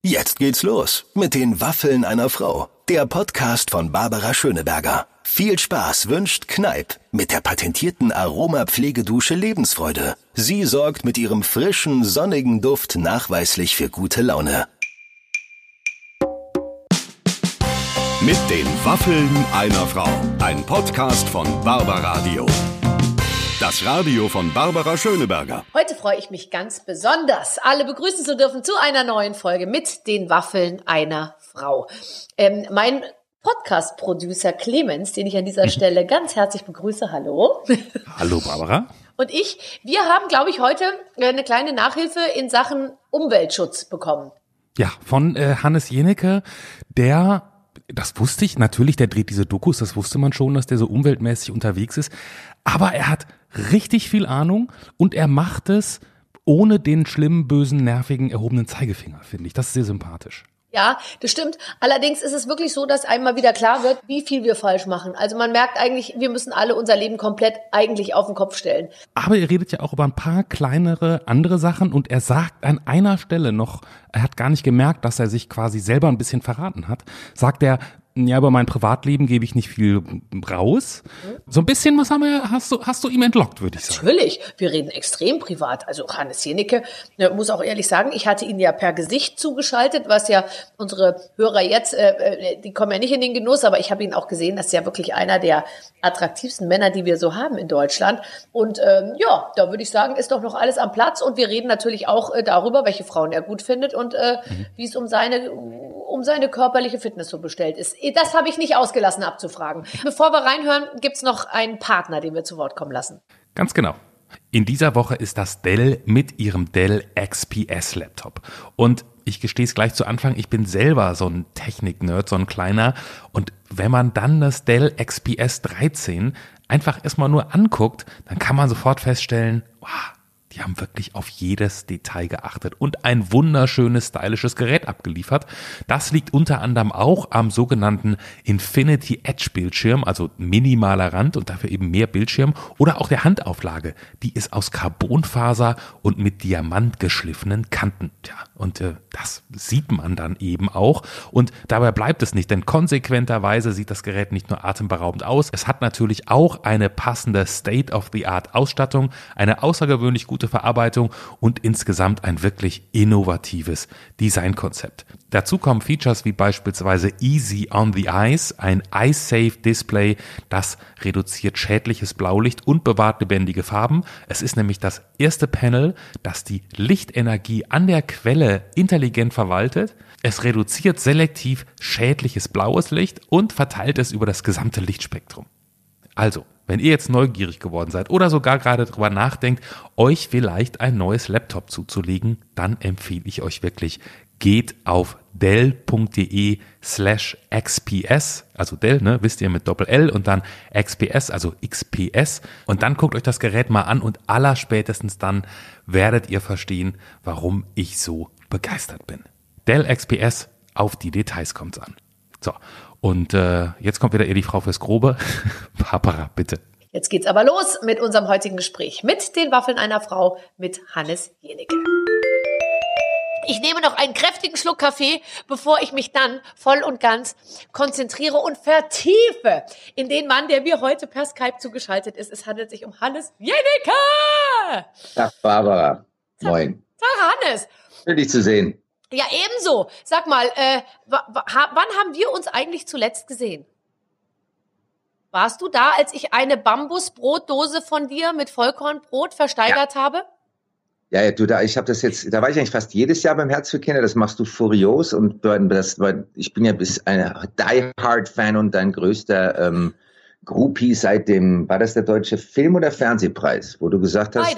Jetzt geht's los mit den Waffeln einer Frau. Der Podcast von Barbara Schöneberger. Viel Spaß wünscht Kneipp mit der patentierten Aromapflegedusche Lebensfreude. Sie sorgt mit ihrem frischen, sonnigen Duft nachweislich für gute Laune. Mit den Waffeln einer Frau. Ein Podcast von Barbaradio. Das Radio von Barbara Schöneberger. Heute freue ich mich ganz besonders, alle begrüßen zu dürfen zu einer neuen Folge mit den Waffeln einer Frau. Mein Podcast-Producer Clemens, den ich an dieser Stelle ganz herzlich begrüße. Hallo. Hallo Barbara. Und wir haben, glaube ich, heute eine kleine Nachhilfe in Sachen Umweltschutz bekommen. Ja, von Hannes Jenecke, das wusste ich natürlich, der dreht diese Dokus, das wusste man schon, dass der so umweltmäßig unterwegs ist. Aber er hat richtig viel Ahnung und er macht es ohne den schlimmen, bösen, nervigen, erhobenen Zeigefinger, finde ich. Das ist sehr sympathisch. Ja, das stimmt. Allerdings ist es wirklich so, dass einem mal wieder klar wird, wie viel wir falsch machen. Also man merkt eigentlich, wir müssen alle unser Leben komplett eigentlich auf den Kopf stellen. Aber er redet ja auch über ein paar kleinere andere Sachen und er sagt an einer Stelle noch, er hat gar nicht gemerkt, dass er sich quasi selber ein bisschen verraten hat, sagt er, ja, über mein Privatleben gebe ich nicht viel raus. So ein bisschen was hast du ihm entlockt, würde ich sagen. Natürlich, wir reden extrem privat. Also Hannes Jenecke, muss auch ehrlich sagen, ich hatte ihn ja per Gesicht zugeschaltet, was ja unsere Hörer jetzt, die kommen ja nicht in den Genuss, aber ich habe ihn auch gesehen, das ist ja wirklich einer der attraktivsten Männer, die wir so haben in Deutschland. Und ja, da würde ich sagen, ist doch noch alles am Platz. Und wir reden natürlich auch darüber, welche Frauen er gut findet und wie es um seine körperliche Fitness so bestellt ist. Das habe ich nicht ausgelassen abzufragen. Bevor wir reinhören, gibt's noch einen Partner, den wir zu Wort kommen lassen. Ganz genau. In dieser Woche ist das Dell mit ihrem Dell XPS Laptop. Und ich gestehe es gleich zu Anfang, ich bin selber so ein Technik-Nerd, so ein kleiner. Und wenn man dann das Dell XPS 13 einfach erstmal nur anguckt, dann kann man sofort feststellen, wow, die haben wirklich auf jedes Detail geachtet und ein wunderschönes, stylisches Gerät abgeliefert. Das liegt unter anderem auch am sogenannten Infinity Edge Bildschirm, also minimaler Rand und dafür eben mehr Bildschirm. Oder auch der Handauflage, die ist aus Carbonfaser und mit Diamant geschliffenen Kanten. Tja, und das sieht man dann eben auch. Und dabei bleibt es nicht, denn konsequenterweise sieht das Gerät nicht nur atemberaubend aus, es hat natürlich auch eine passende State-of-the-Art-Ausstattung, eine außergewöhnlich gute Verarbeitung und insgesamt ein wirklich innovatives Designkonzept. Dazu kommen Features wie beispielsweise Easy on the Eyes, ein Eye-Safe-Display, das reduziert schädliches Blaulicht und bewahrt lebendige Farben. Es ist nämlich das erste Panel, das die Lichtenergie an der Quelle intelligent verwaltet. Es reduziert selektiv schädliches blaues Licht und verteilt es über das gesamte Lichtspektrum. Also, wenn ihr jetzt neugierig geworden seid oder sogar gerade drüber nachdenkt, euch vielleicht ein neues Laptop zuzulegen, dann empfehle ich euch wirklich, geht auf dell.de/xps, also Dell, ne, wisst ihr, mit Doppel-L und dann XPS, also XPS, und dann guckt euch das Gerät mal an und allerspätestens dann werdet ihr verstehen, warum ich so begeistert bin. Dell XPS, auf die Details kommt's an. So, und jetzt kommt wieder die Frau fürs Grobe. Barbara, bitte. Jetzt geht's aber los mit unserem heutigen Gespräch mit den Waffeln einer Frau mit Hannes Jenecke. Ich nehme noch einen kräftigen Schluck Kaffee, bevor ich mich dann voll und ganz konzentriere und vertiefe in den Mann, der mir heute per Skype zugeschaltet ist. Es handelt sich um Hannes Jenecke! Tag, Barbara. Moin. Tag, Hannes. Schön, dich zu sehen. Ja, ebenso. Sag mal, wann haben wir uns eigentlich zuletzt gesehen? Warst du da, als ich eine Bambusbrotdose von dir mit Vollkornbrot versteigert habe? Ja, ich habe das jetzt, da war ich eigentlich fast jedes Jahr beim Herz für Kinder, das machst du furios und ich bin ja ein Die-Hard-Fan und dein größter Groupie seit war das der Deutsche Film- oder Fernsehpreis, wo du gesagt hast,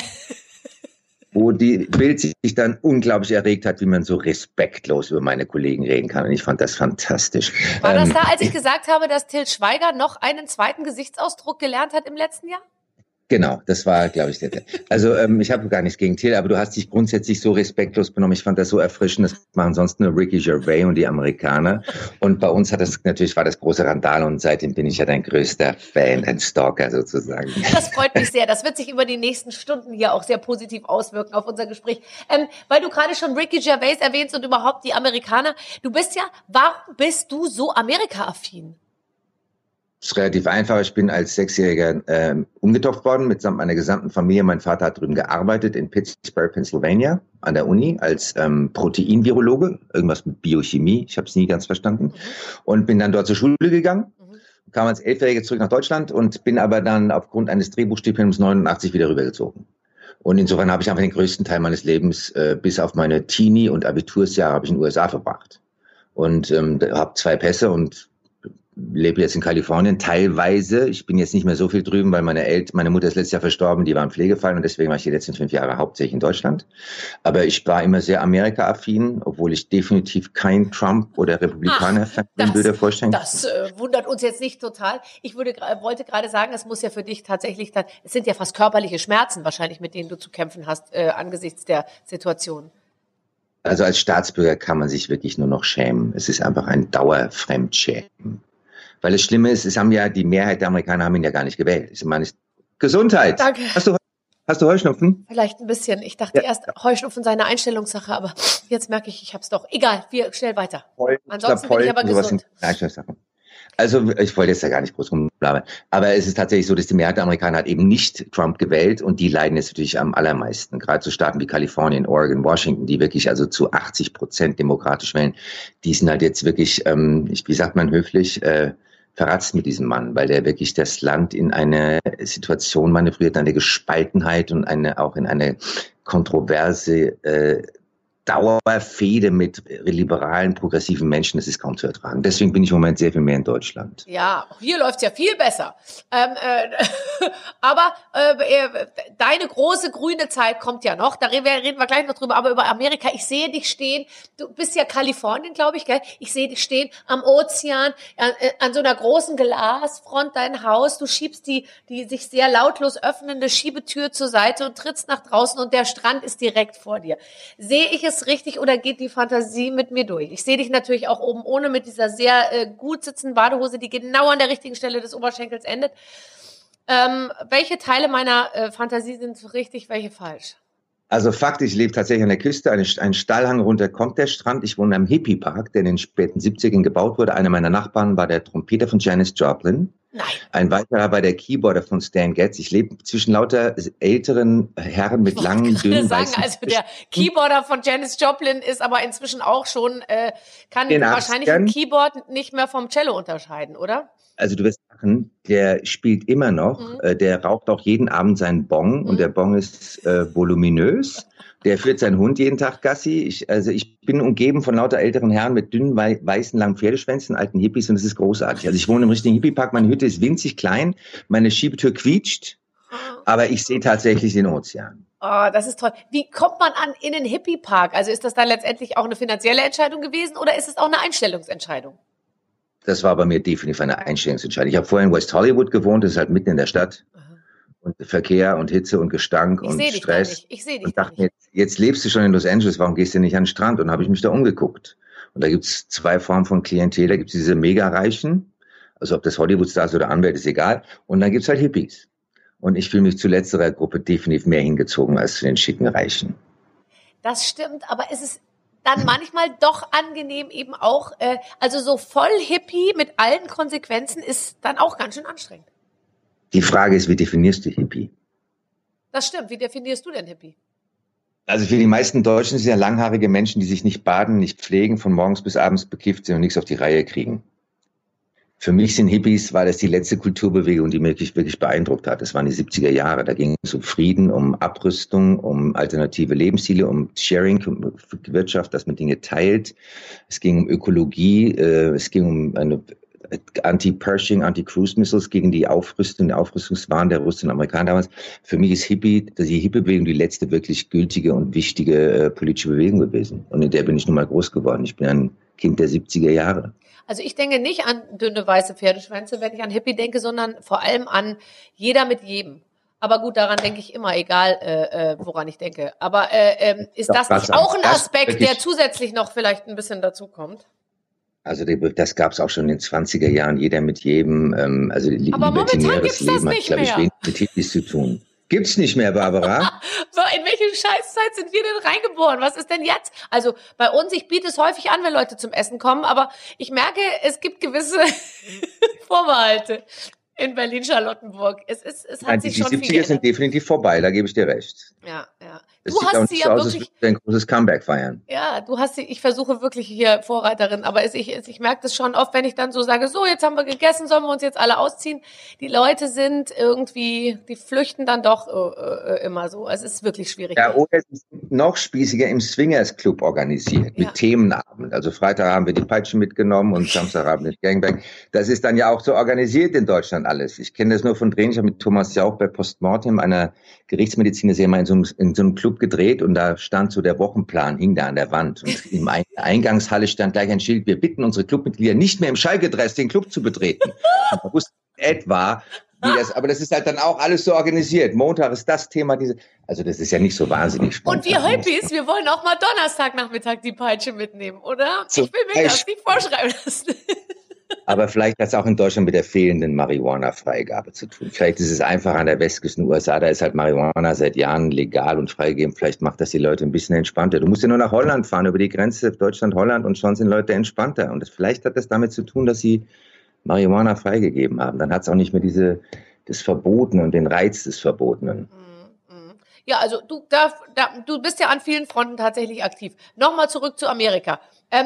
wo die Bild sich dann unglaublich erregt hat, wie man so respektlos über meine Kollegen reden kann. Und ich fand das fantastisch. War das da, als ich gesagt habe, dass Til Schweiger noch einen zweiten Gesichtsausdruck gelernt hat im letzten Jahr? Genau, das war, glaube ich, der. Also ich habe gar nichts gegen Till, aber du hast dich grundsätzlich so respektlos benommen. Ich fand das so erfrischend. Das machen sonst nur Ricky Gervais und die Amerikaner. Und bei uns war das große Randal und seitdem bin ich ja dein größter Fan, ein Stalker sozusagen. Das freut mich sehr. Das wird sich über die nächsten Stunden hier auch sehr positiv auswirken auf unser Gespräch. Weil du gerade schon Ricky Gervais erwähnst und überhaupt die Amerikaner. Warum bist du so Amerika-affin? Das ist relativ einfach. Ich bin als Sechsjähriger umgetauft worden mitsamt meiner gesamten Familie. Mein Vater hat drüben gearbeitet in Pittsburgh, Pennsylvania, an der Uni als Proteinvirologe, irgendwas mit Biochemie. Ich habe es nie ganz verstanden. Und bin dann dort zur Schule gegangen, kam als Elfjähriger zurück nach Deutschland und bin aber dann aufgrund eines Drehbuchstipendiums 89 wieder rübergezogen. Und insofern habe ich einfach den größten Teil meines Lebens, bis auf meine Teenie- und Abitursjahre, habe ich in den USA verbracht. Und habe 2 Pässe und lebe jetzt in Kalifornien, teilweise. Ich bin jetzt nicht mehr so viel drüben, weil meine Mutter ist letztes Jahr verstorben, die war im Pflegefall und deswegen war ich die letzten 5 Jahre hauptsächlich in Deutschland. Aber ich war immer sehr Amerika-affin, obwohl ich definitiv kein Trump- oder Republikaner-Fan bin, würde vorstellen. Das wundert uns jetzt nicht total. Ich wollte gerade sagen, es muss ja für dich tatsächlich es sind ja fast körperliche Schmerzen wahrscheinlich, mit denen du zu kämpfen hast, angesichts der Situation. Also als Staatsbürger kann man sich wirklich nur noch schämen. Es ist einfach ein Dauerfremdschämen. Weil das Schlimme ist, die Mehrheit der Amerikaner haben ihn ja gar nicht gewählt. Ich meine, Gesundheit. Danke. Hast du Heuschnupfen? Vielleicht ein bisschen. Ich dachte erst, Heuschnupfen sei eine Einstellungssache, aber jetzt merke ich hab's doch. Egal, wir schnell weiter. Ansonsten bin ich aber gesund. Also ich wollte jetzt ja gar nicht groß rumblabern. Aber es ist tatsächlich so, dass die Mehrheit der Amerikaner hat eben nicht Trump gewählt und die leiden jetzt natürlich am allermeisten. Gerade so Staaten wie Kalifornien, Oregon, Washington, die wirklich also zu 80% demokratisch wählen, die sind halt jetzt wirklich, wie sagt man höflich, verratzt mit diesem Mann, weil der wirklich das Land in eine Situation manövriert, eine Gespaltenheit und auch in eine kontroverse Dauerfehde mit liberalen, progressiven Menschen, das ist kaum zu ertragen. Deswegen bin ich im Moment sehr viel mehr in Deutschland. Ja, hier läuft's ja viel besser. Aber deine große grüne Zeit kommt ja noch. Da reden wir gleich noch drüber. Aber über Amerika, ich sehe dich stehen. Du bist ja Kalifornien, glaube ich, gell? Ich sehe dich stehen am Ozean, an so einer großen Glasfront dein Haus. Du schiebst die sich sehr lautlos öffnende Schiebetür zur Seite und trittst nach draußen und der Strand ist direkt vor dir. Sehe ich es richtig oder geht die Fantasie mit mir durch? Ich sehe dich natürlich auch oben ohne mit dieser sehr gut sitzenden Badehose, die genau an der richtigen Stelle des Oberschenkels endet. Welche Teile meiner Fantasie sind richtig, welche falsch? Also faktisch, ich lebe tatsächlich an der Küste, einen Steilhang runter kommt der Strand. Ich wohne am Hippie-Park, der in den späten 70ern gebaut wurde. Einer meiner Nachbarn war der Trompeter von Janis Joplin. Nein. Ein weiterer war der Keyboarder von Stan Getz. Ich lebe zwischen lauter älteren Herren mit langen, dünnen, weißen... Also der Keyboarder von Janis Joplin ist aber inzwischen auch schon, kann wahrscheinlich ein Keyboard nicht mehr vom Cello unterscheiden, oder? Also du wirst lachen, der spielt immer noch, der raucht auch jeden Abend seinen Bong und der Bong ist voluminös. Der führt seinen Hund jeden Tag Gassi. Ich bin umgeben von lauter älteren Herren mit dünnen, weißen, langen Pferdeschwänzen, alten Hippies und es ist großartig. Also ich wohne im richtigen Hippie-Park, meine Hütte ist winzig klein, meine Schiebetür quietscht, aber ich sehe tatsächlich den Ozean. Oh, das ist toll. Wie kommt man in den Hippie-Park? Also ist das dann letztendlich auch eine finanzielle Entscheidung gewesen oder ist es auch eine Einstellungsentscheidung? Das war bei mir definitiv eine Einstellungsentscheidung. Ich habe vorher in West Hollywood gewohnt, das ist halt mitten in der Stadt. Und Verkehr und Hitze und Gestank und Stress. Ich sehe dich und dachte mir, jetzt lebst du schon in Los Angeles, warum gehst du nicht an den Strand? Und habe ich mich da umgeguckt. Und da gibt's 2 Formen von Klientel. Da gibt's diese Mega-Reichen, also ob das Hollywood-Stars oder Anwälte, ist egal. Und dann gibt's halt Hippies. Und ich fühle mich zu letzterer Gruppe definitiv mehr hingezogen als zu den schicken Reichen. Das stimmt, aber es ist dann manchmal doch angenehm eben auch, also so voll Hippie mit allen Konsequenzen ist dann auch ganz schön anstrengend. Die Frage ist, wie definierst du Hippie? Das stimmt. Wie definierst du denn Hippie? Also für die meisten Deutschen sind ja langhaarige Menschen, die sich nicht baden, nicht pflegen, von morgens bis abends bekifft sind und nichts auf die Reihe kriegen. Für mich war das die letzte Kulturbewegung, die mich wirklich beeindruckt hat. Das waren die 70er Jahre. Da ging es um Frieden, um Abrüstung, um alternative Lebensstile, um Sharing-Wirtschaft, dass man Dinge teilt. Es ging um Ökologie, es ging um eine Anti-Pershing, Anti-Cruise-Missiles gegen die Aufrüstungswahn der Russen und Amerikaner damals. Für mich ist die Hippie-Bewegung die letzte wirklich gültige und wichtige politische Bewegung gewesen. Und in der bin ich nun mal groß geworden. Ich bin ein Kind der 70er Jahre. Also ich denke nicht an dünne weiße Pferdeschwänze, wenn ich an Hippie denke, sondern vor allem an jeder mit jedem. Aber gut, daran denke ich immer, egal woran ich denke. Aber ist Doch, das nicht was auch ein das Aspekt, wirklich- der zusätzlich noch vielleicht ein bisschen dazu kommt? Also das gab es auch schon in den 20er Jahren, jeder mit jedem. Also Aber momentan libertinäres gibt's das Leben hat, nicht glaube ich, mehr. wenig mit Hippies zu tun. Gibt's nicht mehr, Barbara? So, in welche Scheißzeit sind wir denn reingeboren? Was ist denn jetzt? Also bei uns, ich biete es häufig an, wenn Leute zum Essen kommen, aber ich merke, es gibt gewisse Vorbehalte in Berlin-Charlottenburg. Es hat Nein, sich die schon viel 70er geändert. sind definitiv vorbei, da gebe ich dir recht. Ja, ja. Es Du sieht auch hast sie nicht so ja aus, als wirklich, würde ich ein großes Comeback feiern. ja, ich versuche wirklich hier Vorreiterin, aber ich merke das schon oft, wenn ich dann so sage, so, jetzt haben wir gegessen, sollen wir uns jetzt alle ausziehen? Die Leute sind irgendwie, die flüchten dann doch immer so. Also es ist wirklich schwierig. Ja, oder es ist noch spießiger im Swingers Club organisiert, mit Ja. Themenabend. Also Freitag haben wir die Peitsche mitgenommen und Samstagabend den Gangbang. Das ist dann ja auch so organisiert in Deutschland alles. Ich kenne das nur von Drehen. Ich habe mit Thomas Jauch bei Postmortem, einer Gerichtsmediziner-Serie, mal in so einem Club gedreht und da stand so der Wochenplan, hing da an der Wand. Und in der Eingangshalle stand gleich ein Schild, wir bitten unsere Clubmitglieder nicht mehr im Schalke-Dress den Club zu betreten. Und man wusste etwa, aber das ist halt dann auch alles so organisiert. Montag ist das Thema, also das ist ja nicht so wahnsinnig spontan. Und wir Hippies, wir wollen auch mal Donnerstagnachmittag die Peitsche mitnehmen, oder? So, Ich will mir das nicht vorschreiben lassen. Aber vielleicht hat es auch in Deutschland mit der fehlenden Marihuana-Freigabe zu tun. Vielleicht ist es einfach an der Westküste USA, da ist halt Marihuana seit Jahren legal und freigegeben. Vielleicht macht das die Leute ein bisschen entspannter. Du musst ja nur nach Holland fahren, über die Grenze Deutschland-Holland und schon sind Leute entspannter. Und vielleicht hat das damit zu tun, dass sie Marihuana freigegeben haben. Dann hat es auch nicht mehr das Verbotene und den Reiz des Verbotenen. Ja, also du bist ja an vielen Fronten tatsächlich aktiv. Nochmal zurück zu Amerika.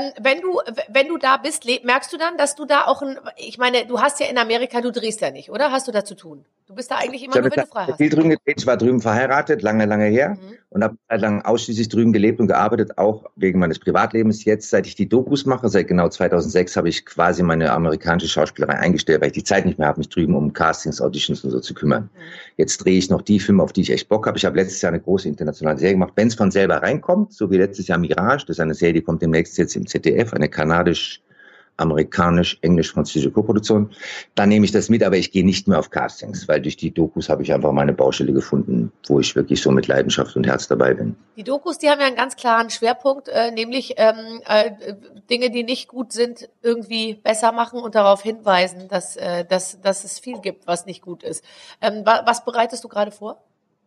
Wenn du da bist, merkst du dann, dass du da auch ich meine, du hast ja in Amerika, du drehst ja nicht, oder? Hast du da zu tun? Du bist da eigentlich immer nur, wenn du frei hast. Viel drüben gedreht, ich war drüben verheiratet, lange, lange her und habe lang ausschließlich drüben gelebt und gearbeitet, auch wegen meines Privatlebens. Jetzt, seit ich die Dokus mache, seit genau 2006, habe ich quasi meine amerikanische Schauspielerei eingestellt, weil ich die Zeit nicht mehr habe, mich drüben um Castings, Auditions und so zu kümmern. Jetzt drehe ich noch die Filme, auf die ich echt Bock habe. Ich habe letztes Jahr eine große internationale Serie gemacht. Wenn es von selber reinkommt, so wie letztes Jahr Mirage, das ist eine Serie, die kommt demnächst jetzt im ZDF, eine kanadisch-amerikanisch-englisch-französische Koproduktion, dann nehme ich das mit, aber ich gehe nicht mehr auf Castings, weil durch die Dokus habe ich einfach meine Baustelle gefunden, wo ich wirklich so mit Leidenschaft und Herz dabei bin. Die Dokus, die haben ja einen ganz klaren Schwerpunkt, nämlich Dinge, die nicht gut sind, irgendwie besser machen und darauf hinweisen, dass es viel gibt, was nicht gut ist. Was bereitest du gerade vor?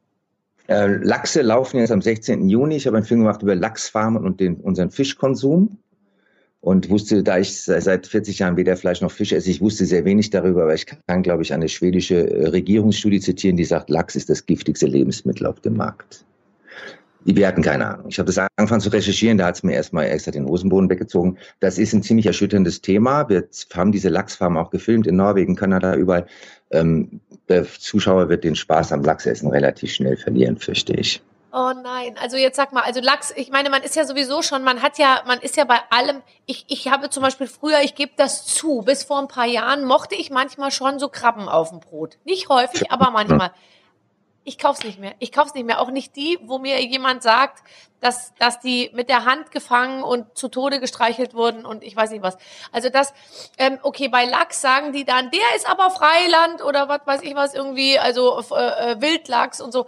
Lachse laufen jetzt am 16. Juni. Ich habe einen Film gemacht über Lachsfarmen und unseren Fischkonsum. Und wusste, da ich seit 40 Jahren weder Fleisch noch Fisch esse, ich wusste sehr wenig darüber, aber ich kann, glaube ich, eine schwedische Regierungsstudie zitieren, die sagt, Lachs ist das giftigste Lebensmittel auf dem Markt. Wir hatten keine Ahnung. Ich habe das angefangen zu recherchieren, da hat es mir erstmal extra den Hosenboden weggezogen. Das ist ein ziemlich erschütterndes Thema. Wir haben diese Lachsfarmen auch gefilmt in Norwegen, Kanada, überall. Der Zuschauer wird den Spaß am Lachsessen relativ schnell verlieren, fürchte ich. Oh nein, also jetzt sag mal, also Lachs, ich meine, man ist ja sowieso schon, man ist ja bei allem, ich habe zum Beispiel früher, ich gebe das zu, bis vor ein paar Jahren mochte ich manchmal schon so Krabben auf dem Brot. Nicht häufig, aber manchmal. Ich kauf's nicht mehr. Auch nicht die, wo mir jemand sagt, dass die mit der Hand gefangen und zu Tode gestreichelt wurden und ich weiß nicht was. Also okay, bei Lachs sagen die dann, der ist aber Freiland oder was weiß ich was irgendwie, also Wildlachs und so.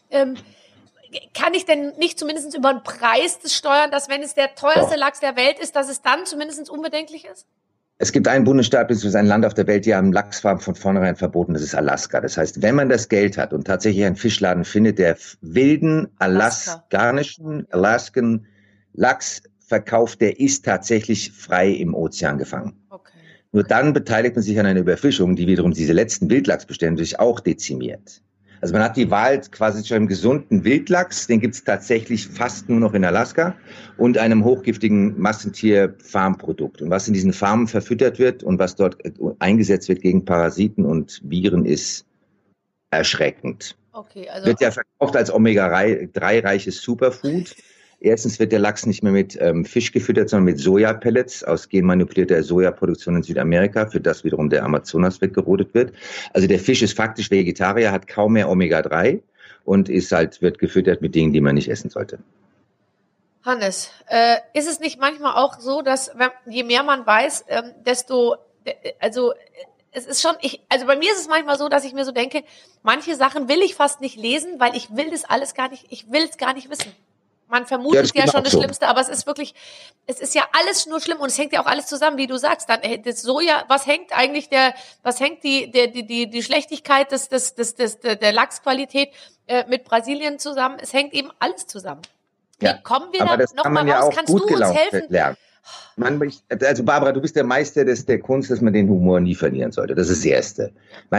Kann ich denn nicht zumindest über den Preis des steuern, dass wenn es der teuerste Lachs der Welt ist, dass es dann zumindest unbedenklich ist? Es gibt einen Bundesstaat bzw. ein Land auf der Welt, die haben Lachsfarmen von vornherein verboten, das ist Alaska. Das heißt, wenn man das Geld hat und tatsächlich einen Fischladen findet, der wilden Alaskan Lachs verkauft, der ist tatsächlich frei im Ozean gefangen. Okay. Nur dann beteiligt man sich an einer Überfischung, die wiederum diese letzten Wildlachsbestände sich auch dezimiert. Also man hat die Wahl quasi zu einem gesunden Wildlachs, den gibt es tatsächlich fast nur noch in Alaska, und einem hochgiftigen Massentier-Farmprodukt. Und was in diesen Farmen verfüttert wird und was dort eingesetzt wird gegen Parasiten und Viren, ist erschreckend. Okay, also wird ja verkauft als Omega-3-reiches Superfood. Erstens wird der Lachs nicht mehr mit Fisch gefüttert, sondern mit Sojapellets aus genmanipulierter Sojaproduktion in Südamerika, für das wiederum der Amazonas weggerodet wird. Also der Fisch ist faktisch Vegetarier, hat kaum mehr Omega-3 und wird gefüttert mit Dingen, die man nicht essen sollte. Hannes, ist es nicht manchmal auch so, dass je mehr man weiß, desto es ist schon, also bei mir ist es manchmal so, dass ich mir so denke, manche Sachen will ich fast nicht lesen, weil ich will das alles gar nicht, ich will es gar nicht wissen. Man vermutet ja schon das Schlimmste, aber es ist wirklich, es ist ja alles nur schlimm und es hängt ja auch alles zusammen, wie du sagst. Dann das Soja, was hängt eigentlich die Schlechtigkeit der Lachsqualität mit Brasilien zusammen? Es hängt eben alles zusammen. Ja, kommen wir aber da das noch kann mal man ja raus? auch Kannst gut du uns gelaunt helfen? lernen. Also Barbara, du bist der Meister der Kunst, dass man den Humor nie verlieren sollte. Das ist das Erste.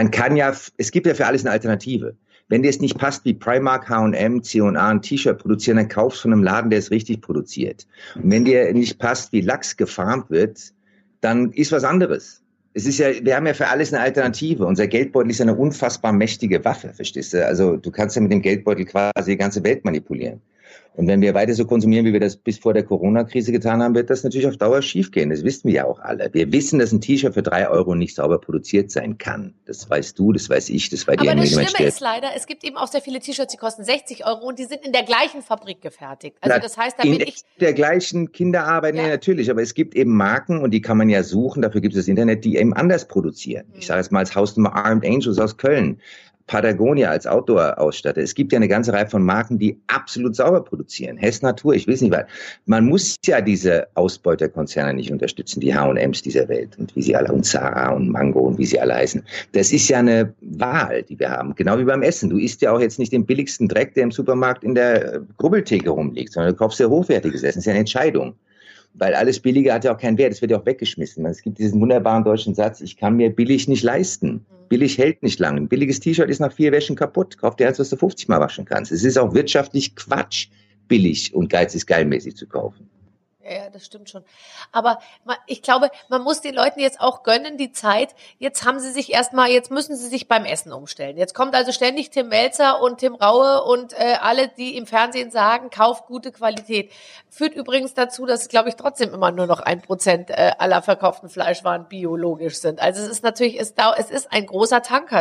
Es gibt ja für alles eine Alternative. Wenn dir es nicht passt, wie Primark, H&M, C&A ein T-Shirt produzieren, dann kaufst du von einem Laden, der es richtig produziert. Und wenn dir nicht passt, wie Lachs gefarmt wird, dann ist was anderes. Wir haben ja für alles eine Alternative. Unser Geldbeutel ist eine unfassbar mächtige Waffe, verstehst du? Also du kannst ja mit dem Geldbeutel quasi die ganze Welt manipulieren. Und wenn wir weiter so konsumieren, wie wir das bis vor der Corona-Krise getan haben, wird das natürlich auf Dauer schiefgehen. Das wissen wir ja auch alle. Wir wissen, dass ein T-Shirt für 3 Euro nicht sauber produziert sein kann. Das weißt du, das weiß ich, das weiß dir. Aber das Schlimme ist leider, es gibt eben auch sehr viele T-Shirts, die kosten 60 Euro und die sind in der gleichen Fabrik gefertigt. Also das heißt, da bin ich... In der gleichen Kinderarbeit, nee, natürlich, aber es gibt eben Marken und die kann man ja suchen, dafür gibt es das Internet, die eben anders produzieren. Ich sage jetzt mal als Hausnummer Armed Angels aus Köln. Patagonia als Outdoor-Ausstatter. Es gibt ja eine ganze Reihe von Marken, die absolut sauber produzieren. Hess Natur, ich weiß nicht was. Man muss ja diese Ausbeuterkonzerne nicht unterstützen, die H&Ms dieser Welt und wie sie alle, und Zara und Mango und wie sie alle heißen. Das ist ja eine Wahl, die wir haben. Genau wie beim Essen. Du isst ja auch jetzt nicht den billigsten Dreck, der im Supermarkt in der Grubbeltheke rumliegt, sondern du kaufst ja hochwertiges Essen. Das ist ja eine Entscheidung. Weil alles Billige hat ja auch keinen Wert, es wird ja auch weggeschmissen. Es gibt diesen wunderbaren deutschen Satz, ich kann mir billig nicht leisten. Billig hält nicht lange. Ein billiges T-Shirt ist nach 4 Wäschen kaputt. Kauf dir eins, was du 50 Mal waschen kannst. Es ist auch wirtschaftlich Quatsch, billig und geizig geilmäßig zu kaufen. Ja, das stimmt schon. Aber ich glaube, man muss den Leuten jetzt auch gönnen, die Zeit. Jetzt müssen sie sich beim Essen umstellen. Jetzt kommt also ständig Tim Melzer und Tim Raue und alle, die im Fernsehen sagen, kauf gute Qualität. Führt übrigens dazu, dass, glaube ich, trotzdem immer nur noch 1% aller verkauften Fleischwaren biologisch sind. Also es ist natürlich, es ist ein großer Tanker,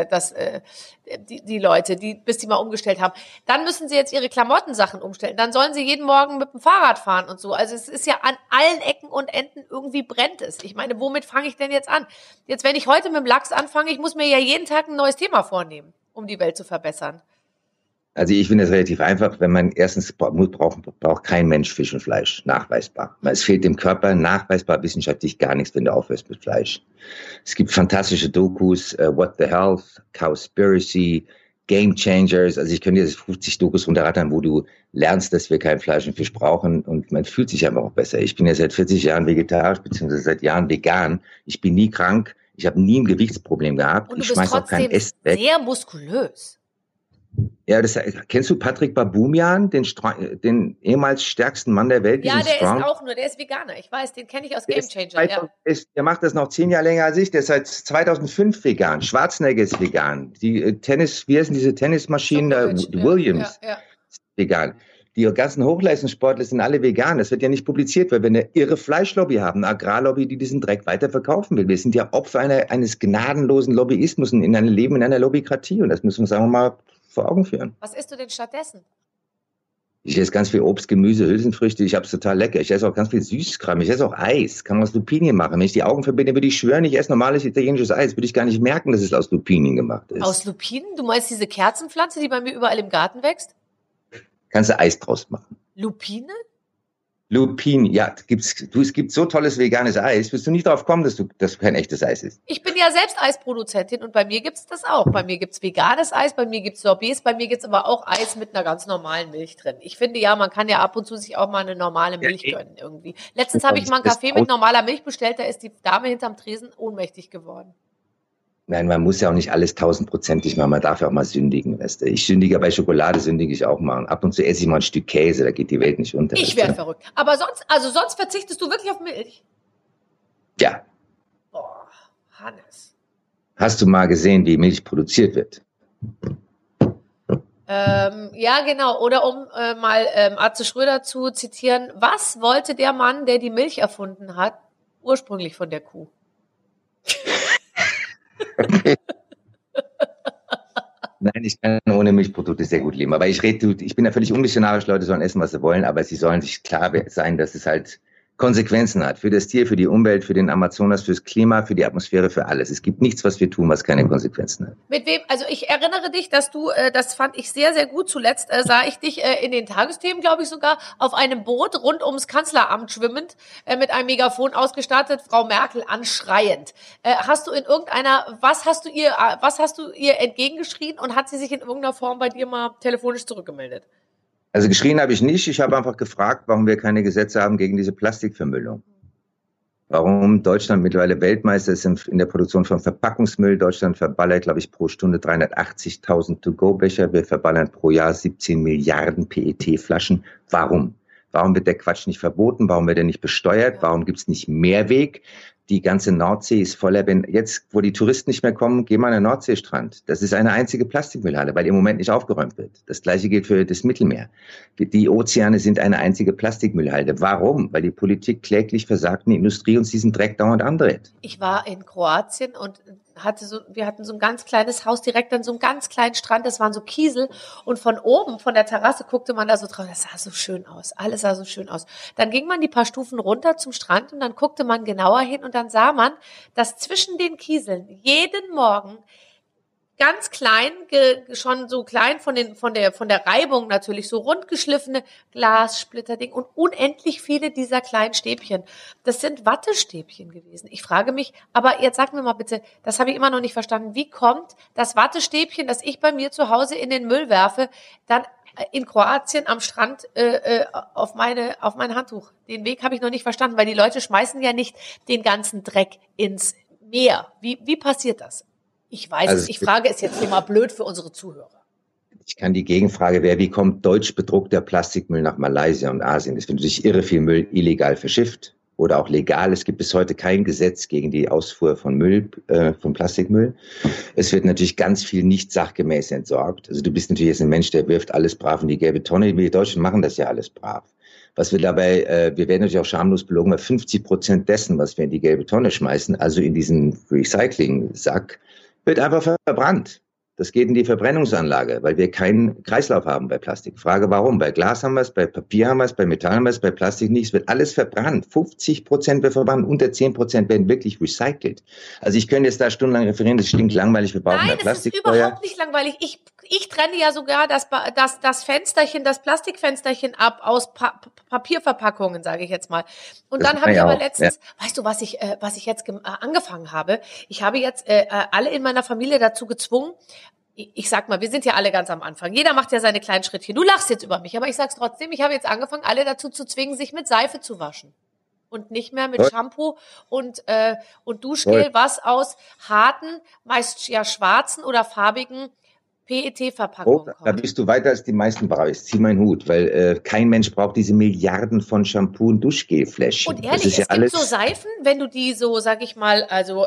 die Leute, bis die mal umgestellt haben. Dann müssen sie jetzt ihre Klamottensachen umstellen. Dann sollen sie jeden Morgen mit dem Fahrrad fahren und so. Also es ist ja an allen Ecken und Enden irgendwie brennt es. Ich meine, womit fange ich denn jetzt an? Jetzt, wenn ich heute mit dem Lachs anfange, ich muss mir ja jeden Tag ein neues Thema vornehmen, um die Welt zu verbessern. Also ich finde das relativ einfach, wenn man erstens braucht kein Mensch Fisch und Fleisch, nachweisbar. Es fehlt dem Körper nachweisbar wissenschaftlich gar nichts, wenn du aufhörst mit Fleisch. Es gibt fantastische Dokus, What the Health, Cowspiracy, Game Changers. Also ich könnte jetzt 50 Dokus runterrattern, wo du lernst, dass wir kein Fleisch und Fisch brauchen und man fühlt sich einfach auch besser. Ich bin ja seit 40 Jahren vegetarisch, beziehungsweise seit Jahren vegan. Ich bin nie krank, ich habe nie ein Gewichtsproblem gehabt. Und du bist trotzdem sehr muskulös. Ja, kennst du Patrick Baboumian, den ehemals stärksten Mann der Welt? Ja, der ist Veganer. Ich weiß, den kenne ich aus Game Changer. Der macht das noch 10 Jahre länger als ich. Der ist seit 2005 vegan. Schwarzenegger ist vegan. Wie heißen diese Tennismaschinen? Williams ist vegan. Die ganzen Hochleistungssportler sind alle vegan. Das wird ja nicht publiziert, weil wir eine irre Fleischlobby haben, eine Agrarlobby, die diesen Dreck weiter verkaufen will. Wir sind ja Opfer eines gnadenlosen Lobbyismus und leben in einer Lobbykratie. Und das müssen wir uns sagen wir mal vor Augen führen. Was isst du denn stattdessen? Ich esse ganz viel Obst, Gemüse, Hülsenfrüchte. Ich habe es total lecker. Ich esse auch ganz viel Süßkram. Ich esse auch Eis. Kann man aus Lupinien machen. Wenn ich die Augen verbinde, würde ich schwören, ich esse normales italienisches Eis. Würde ich gar nicht merken, dass es aus Lupinien gemacht ist. Aus Lupinen? Du meinst diese Kerzenpflanze, die bei mir überall im Garten wächst? Kannst du Eis draus machen. Lupine? Lupin, ja, es gibt so tolles veganes Eis. Wirst du nicht drauf kommen, dass das kein echtes Eis ist? Ich bin ja selbst Eisproduzentin und bei mir gibt's das auch. Bei mir gibt's veganes Eis, bei mir gibt's Sorbets, bei mir gibt's aber auch Eis mit einer ganz normalen Milch drin. Ich finde ja, man kann ja ab und zu sich auch mal eine normale Milch gönnen irgendwie. Letztens habe ich mal einen Kaffee mit normaler Milch bestellt, da ist die Dame hinterm Tresen ohnmächtig geworden. Nein, man muss ja auch nicht alles 1000%ig machen, man darf ja auch mal sündigen, weißt du. Ich sündige bei Schokolade, sündige ich auch mal. Und ab und zu esse ich mal ein Stück Käse, da geht die Welt nicht unter. Ich werde verrückt. Aber sonst verzichtest du wirklich auf Milch? Ja. Oh, Hannes. Hast du mal gesehen, wie Milch produziert wird? Ja, genau. Oder um mal Atze Schröder zu zitieren, was wollte der Mann, der die Milch erfunden hat, ursprünglich von der Kuh? Okay. Nein, ich kann ohne Milchprodukte sehr gut leben. Aber ich bin da völlig unmissionarisch, Leute sollen essen, was sie wollen, aber sie sollen sich klar sein, dass es halt Konsequenzen hat für das Tier, für die Umwelt, für den Amazonas, fürs Klima, für die Atmosphäre, für alles. Es gibt nichts, was wir tun, was keine Konsequenzen hat. Mit wem? Also ich erinnere dich, dass du, das fand ich sehr, sehr gut. Zuletzt sah ich dich in den Tagesthemen, glaube ich sogar, auf einem Boot rund ums Kanzleramt schwimmend, mit einem Megafon ausgestattet, Frau Merkel anschreiend. Was hast du ihr entgegengeschrien und hat sie sich in irgendeiner Form bei dir mal telefonisch zurückgemeldet? Also geschrien habe ich nicht. Ich habe einfach gefragt, warum wir keine Gesetze haben gegen diese Plastikvermüllung. Warum Deutschland mittlerweile Weltmeister ist in der Produktion von Verpackungsmüll. Deutschland verballert, glaube ich, pro Stunde 380.000 To-Go-Becher. Wir verballern pro Jahr 17 Milliarden PET-Flaschen. Warum? Warum wird der Quatsch nicht verboten? Warum wird er nicht besteuert? Warum gibt es nicht Mehrweg? Die ganze Nordsee ist voller, wenn jetzt, wo die Touristen nicht mehr kommen, geh mal an den Nordseestrand. Das ist eine einzige Plastikmüllhalde, weil im Moment nicht aufgeräumt wird. Das Gleiche gilt für das Mittelmeer. Die Ozeane sind eine einzige Plastikmüllhalde. Warum? Weil die Politik kläglich versagt und die Industrie uns diesen Dreck dauernd andreht. Ich war in Kroatien und wir hatten so ein ganz kleines Haus direkt an so einem ganz kleinen Strand, das waren so Kiesel und von oben, von der Terrasse guckte man da so drauf, das sah so schön aus, alles sah so schön aus. Dann ging man die paar Stufen runter zum Strand und dann guckte man genauer hin und dann sah man, dass zwischen den Kieseln jeden Morgen ganz klein, schon so klein von der Reibung natürlich, so rund geschliffene Glassplitterding und unendlich viele dieser kleinen Stäbchen. Das sind Wattestäbchen gewesen. Ich frage mich, aber jetzt sag mir mal bitte, das habe ich immer noch nicht verstanden, wie kommt das Wattestäbchen, das ich bei mir zu Hause in den Müll werfe, dann in Kroatien am Strand auf mein Handtuch? Den Weg habe ich noch nicht verstanden, weil die Leute schmeißen ja nicht den ganzen Dreck ins Meer. Wie passiert das? Ich weiß es, ich frage es jetzt hier mal blöd für unsere Zuhörer. Ich kann die Gegenfrage wie kommt deutsch bedruckter Plastikmüll nach Malaysia und Asien? Es wird natürlich irre viel Müll illegal verschifft oder auch legal. Es gibt bis heute kein Gesetz gegen die Ausfuhr von Müll, von Plastikmüll. Es wird natürlich ganz viel nicht sachgemäß entsorgt. Also du bist natürlich jetzt ein Mensch, der wirft alles brav in die gelbe Tonne. Wir Deutschen machen das ja alles brav. Was wir dabei, wir werden natürlich auch schamlos belogen, weil 50% dessen, was wir in die gelbe Tonne schmeißen, also in diesen Recycling-Sack, wird einfach verbrannt. Das geht in die Verbrennungsanlage, weil wir keinen Kreislauf haben bei Plastik. Frage warum? Bei Glas haben wir es, bei Papier haben wir es, bei Metall haben wir es, bei Plastik nicht. Es wird alles verbrannt. 50% wird verbrannt, unter 10% werden wirklich recycelt. Also ich könnte jetzt da stundenlang referieren, das stinkt langweilig, wir brauchen mehr Plastik. Nein, es ist überhaupt nicht langweilig. Ich trenne ja sogar das Fensterchen, das Plastikfensterchen ab aus Papierverpackungen, sage ich jetzt mal. Und das dann habe ich aber letztens, weißt du, was ich jetzt angefangen habe? Ich habe jetzt alle in meiner Familie dazu gezwungen, ich sag mal, wir sind ja alle ganz am Anfang. Jeder macht ja seine kleinen Schrittchen. Du lachst jetzt über mich, aber ich sag's trotzdem, ich habe jetzt angefangen, alle dazu zu zwingen, sich mit Seife zu waschen. Und nicht mehr mit Shampoo und Duschgel, was aus harten, meist ja schwarzen oder farbigen PET-Verpackungen kommt. Da bist du weiter als die meisten Bravis. Zieh meinen Hut, weil kein Mensch braucht diese Milliarden von Shampoo- und Duschgelfläschchen. Und ehrlich, es gibt so Seifen, wenn du die so, sag ich mal, also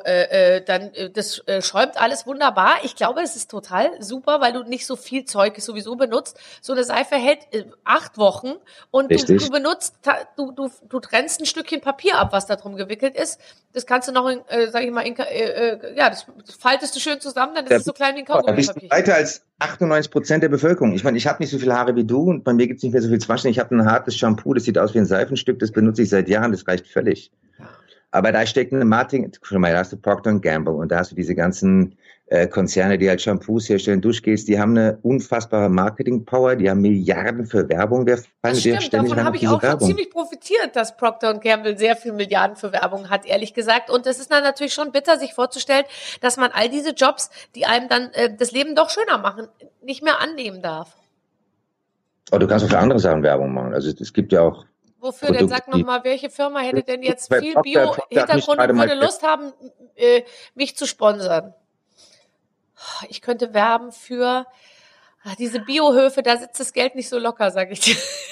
das schäumt alles wunderbar. Ich glaube, es ist total super, weil du nicht so viel Zeug sowieso benutzt. So eine Seife hält 8 Wochen und du benutzt, du trennst ein Stückchen Papier ab, was da drum gewickelt ist. Das kannst du noch, sag ich mal, das faltest du schön zusammen, dann ist es so klein wie ein Kaugummipapier. Weiter als 98% der Bevölkerung. Ich meine, ich habe nicht so viele Haare wie du und bei mir gibt es nicht mehr so viel zu waschen. Ich habe ein hartes Shampoo, das sieht aus wie ein Seifenstück, das benutze ich seit Jahren, das reicht völlig. Aber da steckt eine schon mal, da hast du Procter & Gamble und da hast du diese ganzen Konzerne, die halt Shampoos herstellen, Duschgels, die haben eine unfassbare Marketing-Power, die haben Milliarden für Werbung. Das stimmt, davon habe ich auch schon ziemlich profitiert, dass Procter & Gamble sehr viel Milliarden für Werbung hat, ehrlich gesagt. Und es ist dann natürlich schon bitter, sich vorzustellen, dass man all diese Jobs, die einem dann das Leben doch schöner machen, nicht mehr annehmen darf. Aber du kannst auch für andere Sachen Werbung machen. Also es gibt ja auch Wofür denn? Sag nochmal, welche Firma hätte denn jetzt viel Bio-Hintergrund und würde Lust haben, mich zu sponsern? Ich könnte werben für diese Biohöfe, da sitzt das Geld nicht so locker, sag ich dir.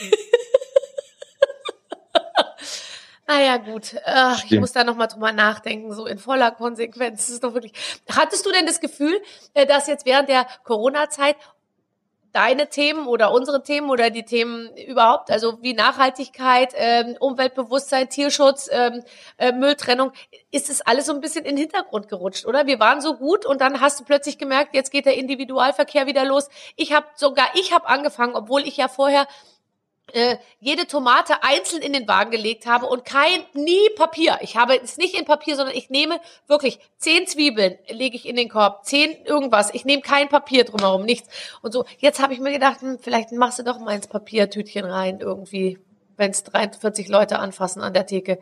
Naja, gut. Ich muss da nochmal drüber nachdenken, so in voller Konsequenz. Das ist doch wirklich. Hattest du denn das Gefühl, dass jetzt während der Corona-Zeit deine Themen oder unsere Themen oder die Themen überhaupt, also wie Nachhaltigkeit, Umweltbewusstsein, Tierschutz, Mülltrennung, ist es alles so ein bisschen in den Hintergrund gerutscht, oder? Wir waren so gut und dann hast du plötzlich gemerkt, jetzt geht der Individualverkehr wieder los. Ich habe angefangen, obwohl ich ja vorher jede Tomate einzeln in den Wagen gelegt habe und nie Papier. Ich habe es nicht in Papier, sondern ich nehme wirklich 10 Zwiebeln, lege ich in den Korb, 10 irgendwas. Ich nehme kein Papier drumherum, nichts. Und so, jetzt habe ich mir gedacht, vielleicht machst du doch mal ins Papiertütchen rein irgendwie, wenn es 43 Leute anfassen an der Theke.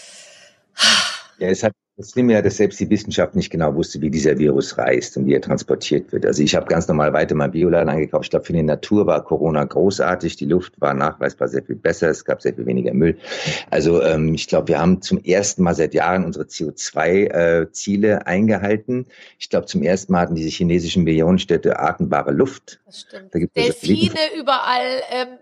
Ja, das Schlimme ja, dass selbst die Wissenschaft nicht genau wusste, wie dieser Virus reist und wie er transportiert wird. Also ich habe ganz normal weiter meinen Bioladen eingekauft. Ich glaube, für die Natur war Corona großartig. Die Luft war nachweisbar sehr viel besser. Es gab sehr viel weniger Müll. Also ich glaube, wir haben zum ersten Mal seit Jahren unsere CO2-Ziele eingehalten. Ich glaube, zum ersten Mal hatten diese chinesischen Millionenstädte atembare Luft. Das stimmt. Da gibt Delfine überall.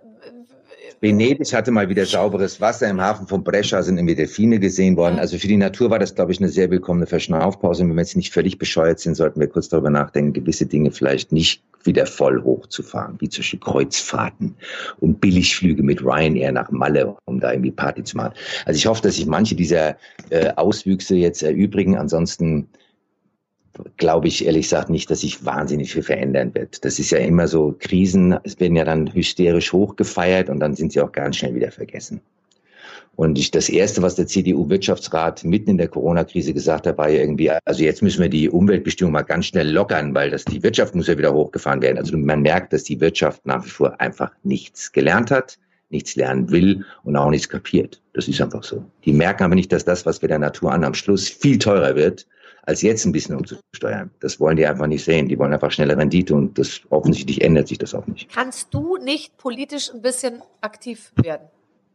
Venedig hatte mal wieder sauberes Wasser. Im Hafen von Brescia sind irgendwie Delfine gesehen worden. Also für die Natur war das, glaube ich, eine sehr willkommene Verschnaufpause. Und wenn wir jetzt nicht völlig bescheuert sind, sollten wir kurz darüber nachdenken, gewisse Dinge vielleicht nicht wieder voll hochzufahren, wie zum Beispiel Kreuzfahrten und Billigflüge mit Ryanair nach Malle, um da irgendwie Party zu machen. Also ich hoffe, dass sich manche dieser Auswüchse jetzt erübrigen. Ansonsten glaube ich ehrlich gesagt nicht, dass sich wahnsinnig viel verändern wird. Das ist ja immer so, Krisen, es werden ja dann hysterisch hochgefeiert und dann sind sie auch ganz schnell wieder vergessen. Und das Erste, was der CDU-Wirtschaftsrat mitten in der Corona-Krise gesagt hat, war ja irgendwie, also jetzt müssen wir die Umweltbestimmung mal ganz schnell lockern, weil die Wirtschaft muss ja wieder hochgefahren werden. Also man merkt, dass die Wirtschaft nach wie vor einfach nichts gelernt hat, nichts lernen will und auch nichts kapiert. Das ist einfach so. Die merken aber nicht, dass das, was wir der Natur an am Schluss viel teurer wird, als jetzt ein bisschen umzusteuern. Das wollen die einfach nicht sehen. Die wollen einfach schnelle Rendite und das offensichtlich ändert sich das auch nicht. Kannst du nicht politisch ein bisschen aktiv werden?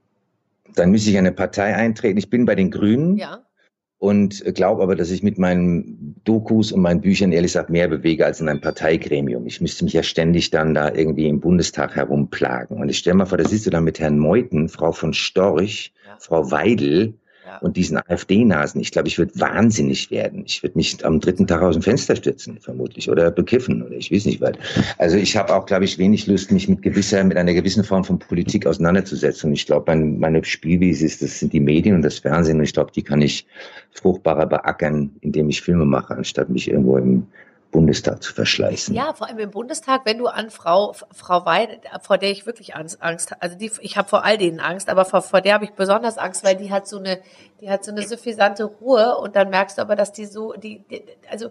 Dann müsste ich in eine Partei eintreten. Ich bin bei den Grünen. Ja. Und glaube aber, dass ich mit meinen Dokus und meinen Büchern ehrlich gesagt mehr bewege als in einem Parteigremium. Ich müsste mich ja ständig dann da irgendwie im Bundestag herumplagen. Und ich stelle mal vor, da siehst du dann mit Herrn Meuthen, Frau von Storch, Frau Weidel und diesen AfD-Nasen. Ich glaube, ich würde wahnsinnig werden. Ich würde mich am 3. Tag aus dem Fenster stürzen, vermutlich, oder bekiffen, oder ich weiß nicht was. Also ich habe auch, glaube ich, wenig Lust, mich mit einer gewissen Form von Politik auseinanderzusetzen. Und ich glaube, meine Spielwiese das sind die Medien und das Fernsehen. Und ich glaube, die kann ich fruchtbarer beackern, indem ich Filme mache, anstatt mich irgendwo im Bundestag zu verschleißen. Ja, vor allem im Bundestag, wenn du an Frau Weidel, vor der ich wirklich Angst habe, also ich habe vor all denen Angst, aber vor der habe ich besonders Angst, weil die hat so eine suffisante Ruhe und dann merkst du aber, dass also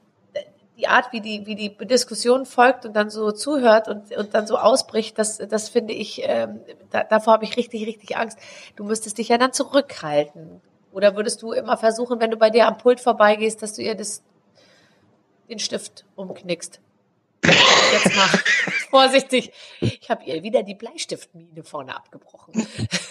die Art, wie die Diskussion folgt und dann so zuhört und dann so ausbricht, das finde ich, davor habe ich richtig, richtig Angst. Du müsstest dich ja dann zurückhalten. Oder würdest du immer versuchen, wenn du bei dir am Pult vorbeigehst, dass du ihr den Stift umknickst? Jetzt mal vorsichtig. Ich habe ihr wieder die Bleistiftmine vorne abgebrochen.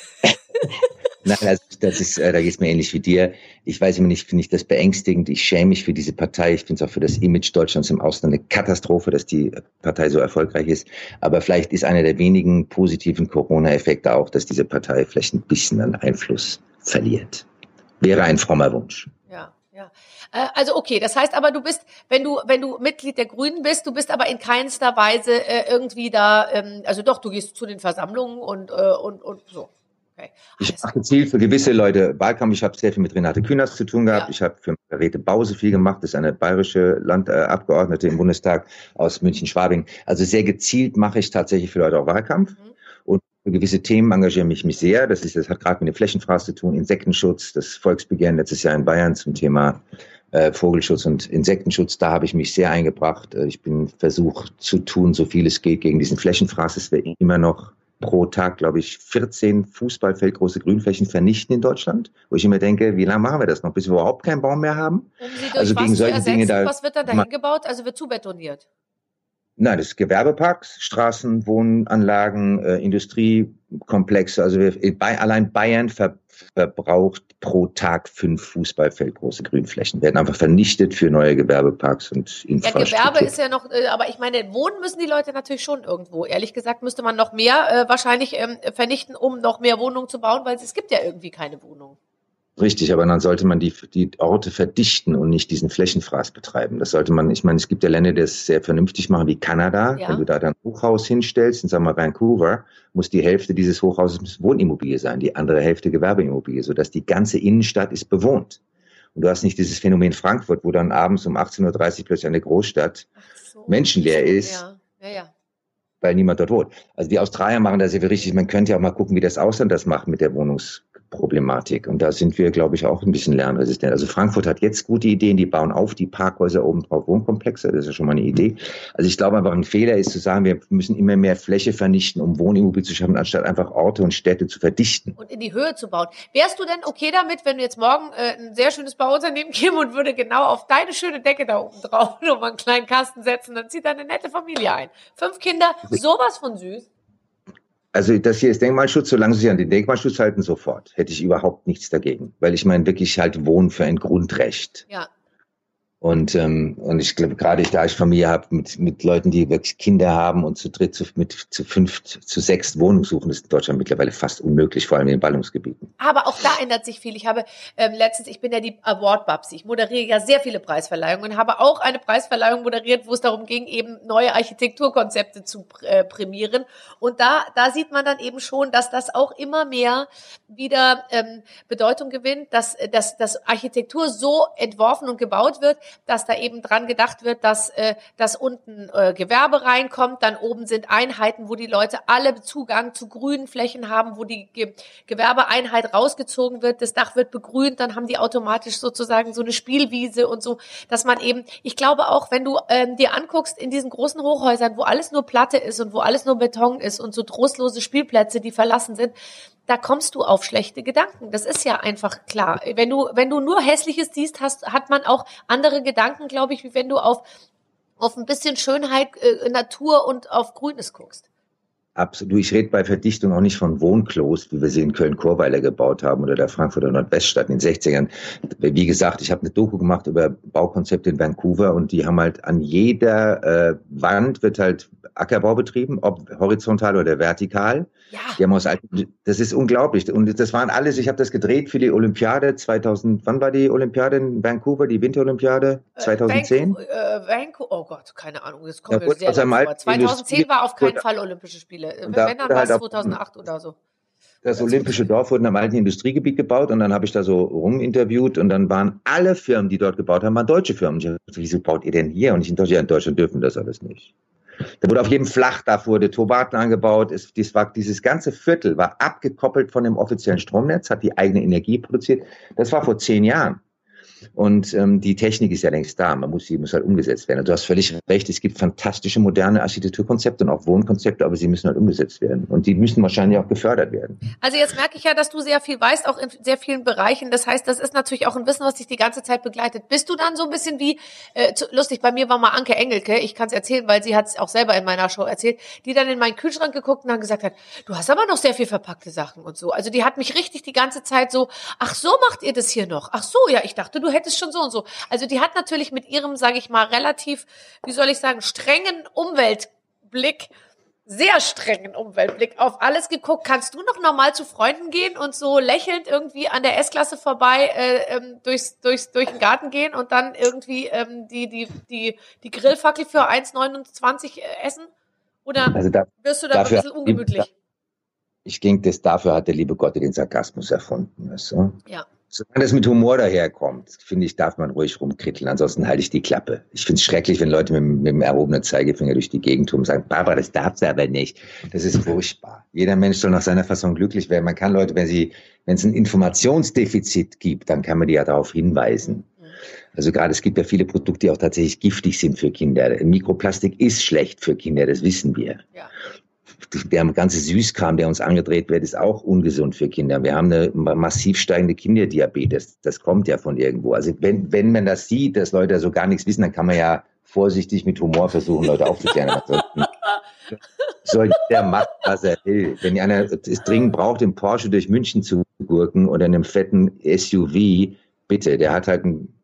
Nein, da geht es mir ähnlich wie dir. Ich weiß immer nicht, finde ich das beängstigend. Ich schäme mich für diese Partei. Ich finde es auch für das Image Deutschlands im Ausland eine Katastrophe, dass die Partei so erfolgreich ist. Aber vielleicht ist einer der wenigen positiven Corona-Effekte auch, dass diese Partei vielleicht ein bisschen an Einfluss verliert. Wäre ein frommer Wunsch. Ja. Also okay, das heißt aber, du bist, wenn du Mitglied der Grünen bist, du bist aber in keinster Weise irgendwie da, also doch, du gehst zu den Versammlungen und so. Okay. Ich mache gezielt für gewisse Leute Wahlkampf. Ich habe sehr viel mit Renate Künast zu tun gehabt. Ja. Ich habe für Margarete Bause viel gemacht. Das ist eine bayerische Abgeordnete im Bundestag aus München-Schwabing. Also sehr gezielt mache ich tatsächlich für Leute auch Wahlkampf. Und für gewisse Themen engagiere ich mich sehr. Das hat gerade mit dem Flächenfraß zu tun. Insektenschutz, das Volksbegehren letztes Jahr in Bayern zum Thema Vogelschutz und Insektenschutz. Da habe ich mich sehr eingebracht. Ich bin versucht zu tun, so viel es geht gegen diesen Flächenfraß. Es wird immer noch pro Tag, glaube ich, 14 fußballfeldgroße Grünflächen vernichten in Deutschland, wo ich immer denke, wie lange machen wir das noch, bis wir überhaupt keinen Baum mehr haben? Um sie durch also gegen solche Dinge da. Was wird dann dahin gebaut? Also wird zubetoniert? Nein, das ist Gewerbeparks, Straßen, Wohnanlagen, Industriekomplexe. Also allein Bayern verbraucht pro Tag 5 fußballfeldgroße Grünflächen, werden einfach vernichtet für neue Gewerbeparks und Infrastruktur. Ja, Gewerbe ist ja noch, aber ich meine, wohnen müssen die Leute natürlich schon irgendwo. Ehrlich gesagt müsste man noch mehr wahrscheinlich vernichten, um noch mehr Wohnungen zu bauen, weil es gibt ja irgendwie keine Wohnungen. Richtig, aber dann sollte man die Orte verdichten und nicht diesen Flächenfraß betreiben. Das sollte man, ich meine, es gibt ja Länder, die das sehr vernünftig machen, wie Kanada. Ja. Wenn du da dann ein Hochhaus hinstellst, in sagen wir Vancouver, muss die Hälfte dieses Hochhauses Wohnimmobilie sein, die andere Hälfte Gewerbeimmobilie, sodass die ganze Innenstadt ist bewohnt. Und du hast nicht dieses Phänomen Frankfurt, wo dann abends um 18:30 Uhr plötzlich eine Großstadt menschenleer ist. Ja. weil niemand dort wohnt. Also die Australier machen das ja richtig. Man könnte ja auch mal gucken, wie das Ausland das macht mit der Wohnungsproblematik. Und da sind wir, glaube ich, auch ein bisschen lernresistent. Also Frankfurt hat jetzt gute Ideen. Die bauen auf die Parkhäuser oben drauf Wohnkomplexe. Das ist ja schon mal eine Idee. Also ich glaube einfach, ein Fehler ist zu sagen, wir müssen immer mehr Fläche vernichten, um Wohnimmobilien zu schaffen, anstatt einfach Orte und Städte zu verdichten. Und in die Höhe zu bauen. Wärst du denn okay damit, wenn du jetzt morgen ein sehr schönes Bauunternehmen käme und würde genau auf deine schöne Decke da oben drauf nochmal einen kleinen Kasten setzen, dann zieht da eine nette Familie ein. 5 Kinder, sowas von süß. Also das hier ist Denkmalschutz, solange Sie sich an den Denkmalschutz halten, sofort. Hätte ich überhaupt nichts dagegen. Weil ich meine, wirklich halt Wohnen für ein Grundrecht. Ja. Und ich glaube, gerade da ich Familie habe mit Leuten, die wirklich Kinder haben und zu dritt, zu fünft, zu sechst Wohnungen suchen, ist in Deutschland mittlerweile fast unmöglich, vor allem in den Ballungsgebieten. Aber auch da ändert sich viel. Ich habe ich bin ja die Award-Babsi. Ich moderiere ja sehr viele Preisverleihungen und habe auch eine Preisverleihung moderiert, wo es darum ging, eben neue Architekturkonzepte zu prämieren. Und da sieht man dann eben schon, dass das auch immer mehr wieder Bedeutung gewinnt, dass Architektur so entworfen und gebaut wird, dass da eben dran gedacht wird, dass unten Gewerbe reinkommt, dann oben sind Einheiten, wo die Leute alle Zugang zu grünen Flächen haben, wo die Gewerbeeinheit rausgezogen wird, das Dach wird begrünt, dann haben die automatisch sozusagen so eine Spielwiese und so, dass man eben, ich glaube auch, wenn du dir anguckst in diesen großen Hochhäusern, wo alles nur Platte ist und wo alles nur Beton ist und so trostlose Spielplätze, die verlassen sind, da kommst du auf schlechte Gedanken. Das ist ja einfach klar. Wenn du nur Hässliches siehst, hat man auch andere Gedanken, glaube ich, wie wenn du auf ein bisschen Schönheit, Natur und auf Grünes guckst. Absolut. Ich rede bei Verdichtung auch nicht von Wohnklos, wie wir sie in Köln-Chorweiler gebaut haben oder der Frankfurter Nordweststadt in den 60ern. Wie gesagt, ich habe eine Doku gemacht über Baukonzepte in Vancouver und die haben halt an jeder Wand wird halt Ackerbau betrieben, ob horizontal oder vertikal. Ja. Die haben das ist unglaublich. Und das waren alles, ich habe das gedreht für die Olympiade 2000, wann war die Olympiade in Vancouver, die Winterolympiade? 2010? Vancouver, oh Gott, keine Ahnung, das kommt Ja, mir sehr lange vor. 2010 war auf keinen wurde, Fall Olympische Spiele. Und Wenn, dann war es halt 2008 oder so. Das Olympische Dorf wurde am alten Industriegebiet gebaut und dann habe ich da so ruminterviewt und dann waren alle Firmen, die dort gebaut haben, waren deutsche Firmen. Ich dachte, wieso baut ihr denn hier? Und ich in Deutschland dürfen das alles nicht. Da wurde auf jedem Flachdach wurde Tomaten angebaut. Dieses ganze Viertel war abgekoppelt von dem offiziellen Stromnetz, hat die eigene Energie produziert. Das war vor 10 Jahren. Und die Technik ist ja längst da, sie muss halt umgesetzt werden. Und du hast völlig recht, es gibt fantastische moderne Architekturkonzepte und auch Wohnkonzepte, aber sie müssen halt umgesetzt werden. Und die müssen wahrscheinlich auch gefördert werden. Also jetzt merke ich ja, dass du sehr viel weißt, auch in sehr vielen Bereichen. Das heißt, das ist natürlich auch ein Wissen, was dich die ganze Zeit begleitet. Bist du dann so ein bisschen wie, lustig, bei mir war mal Anke Engelke, ich kann es erzählen, weil sie hat es auch selber in meiner Show erzählt, die dann in meinen Kühlschrank geguckt und dann gesagt hat, du hast aber noch sehr viel verpackte Sachen und so. Also die hat mich richtig die ganze Zeit so, ach so macht ihr das hier noch? Ach so, ja, ich dachte, du hättest schon so und so. Also die hat natürlich mit ihrem, sage ich mal, relativ, wie soll ich sagen, sehr strengen Umweltblick auf alles geguckt. Kannst du noch normal zu Freunden gehen und so lächelnd irgendwie an der S-Klasse vorbei durch den Garten gehen und dann irgendwie die Grillfackel für 1,29 essen? Oder also wirst du da ein bisschen ungemütlich? Dafür hat der liebe Gott den Sarkasmus erfunden. Weißt du? Ja. Solange das mit Humor daherkommt, finde ich, darf man ruhig rumkritteln. Ansonsten halte ich die Klappe. Ich finde es schrecklich, wenn Leute mit dem erhobenen Zeigefinger durch die Gegend tun und sagen, Barbara, das darfst du aber nicht. Das ist furchtbar. Jeder Mensch soll nach seiner Fassung glücklich werden. Man kann Leute, wenn es ein Informationsdefizit gibt, dann kann man die ja darauf hinweisen. Also gerade, es gibt ja viele Produkte, die auch tatsächlich giftig sind für Kinder. Mikroplastik ist schlecht für Kinder, das wissen wir. Ja. Der ganze Süßkram, der uns angedreht wird, ist auch ungesund für Kinder. Wir haben eine massiv steigende Kinderdiabetes. Das kommt ja von irgendwo. Also wenn man das sieht, dass Leute so gar nichts wissen, dann kann man ja vorsichtig mit Humor versuchen, Leute aufzuklären. Der macht, was er will. Wenn einer es dringend braucht, im Porsche durch München zu gurken oder in einem fetten SUV, bitte, der hat halt ein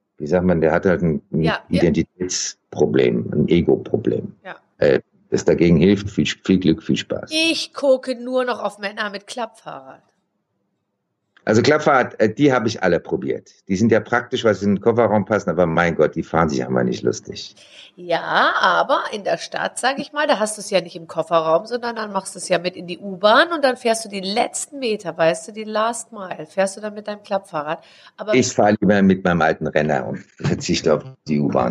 Identitätsproblem, ein Ego-Problem. Ja. Das dagegen hilft, viel Glück, viel Spaß. Ich gucke nur noch auf Männer mit Klappfahrrad. Also Klappfahrrad, die habe ich alle probiert. Die sind ja praktisch, weil sie in den Kofferraum passen, aber mein Gott, die fahren sich einfach nicht lustig. Ja, aber in der Stadt, sage ich mal, da hast du es ja nicht im Kofferraum, sondern dann machst du es ja mit in die U-Bahn und dann fährst du die letzten Meter, weißt du, die Last Mile, fährst du dann mit deinem Klappfahrrad. Aber ich fahre lieber mit meinem alten Renner und verzichte auf die U-Bahn.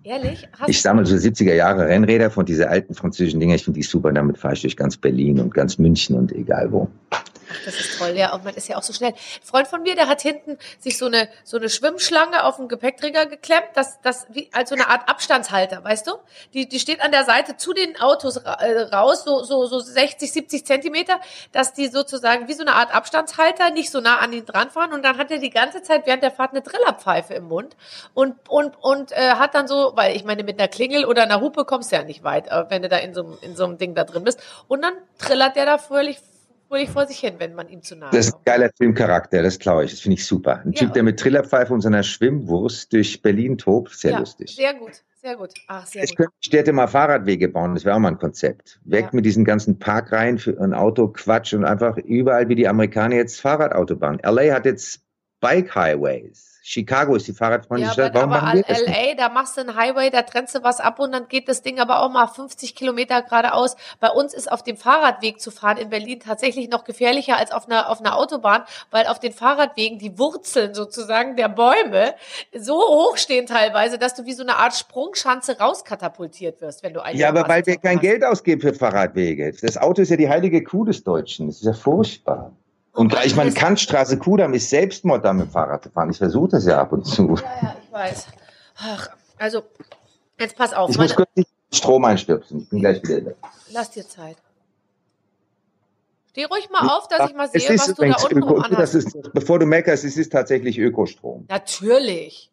Ehrlich? Ich sammle so 70er Jahre Rennräder von diese alten französischen Dinger. Ich finde die super. Damit fahre ich durch ganz Berlin und ganz München und egal wo. Ach, das ist toll, ja. Und man ist ja auch so schnell. Ein Freund von mir, der hat hinten sich so eine Schwimmschlange auf den Gepäckträger geklemmt, das wie als so eine Art Abstandshalter, weißt du? Die steht an der Seite zu den Autos raus, so 60, 70 Zentimeter, dass die sozusagen wie so eine Art Abstandshalter nicht so nah an ihn dran fahren. Und dann hat er die ganze Zeit während der Fahrt eine Trillerpfeife im Mund und hat dann so, weil ich meine, mit einer Klingel oder einer Hupe kommst du ja nicht weit, wenn du da in so einem Ding da drin bist. Und dann trillert der da fröhlich vor sich hin, wenn man ihm zu nahe kommt. Das ist ein geiler Filmcharakter, das glaube ich. Das finde ich super. Ein Typ, der mit Trillerpfeife und seiner Schwimmwurst durch Berlin tobt, sehr lustig. Sehr gut, sehr gut. Ach, sehr Es gut. könnten Städte mal Fahrradwege bauen, das wäre auch mal ein Konzept. Weg mit diesen ganzen Parkreihen für ein Auto, Quatsch und einfach überall wie die Amerikaner jetzt Fahrradautobahnen. LA hat jetzt Bike Highways. Chicago ist die fahrradfreundliche Stadt. Warum machen wir das nicht? LA, da machst du einen Highway, da trennst du was ab und dann geht das Ding aber auch mal 50 Kilometer geradeaus. Bei uns ist auf dem Fahrradweg zu fahren in Berlin tatsächlich noch gefährlicher als auf einer Autobahn, weil auf den Fahrradwegen die Wurzeln sozusagen der Bäume so hoch stehen teilweise, dass du wie so eine Art Sprungschanze rauskatapultiert wirst, wenn du einen. Ja, aber weil wir kein Geld ausgeben für Fahrradwege. Das Auto ist ja die heilige Kuh des Deutschen. Das ist ja furchtbar. Und ich meine, Kantstraße, Kudamm ist Selbstmord, da mit dem Fahrrad zu fahren. Ich versuche das ja ab und zu. Ja, ich weiß. Ach, also, jetzt pass auf. Ich muss kurz den Strom einstöpseln. Ich bin gleich wieder da. Lass dir Zeit. Steh ruhig mal auf, dass ich mal sehe, was du da unten rum anhast. Bevor du meckerst, es ist tatsächlich Ökostrom. Natürlich.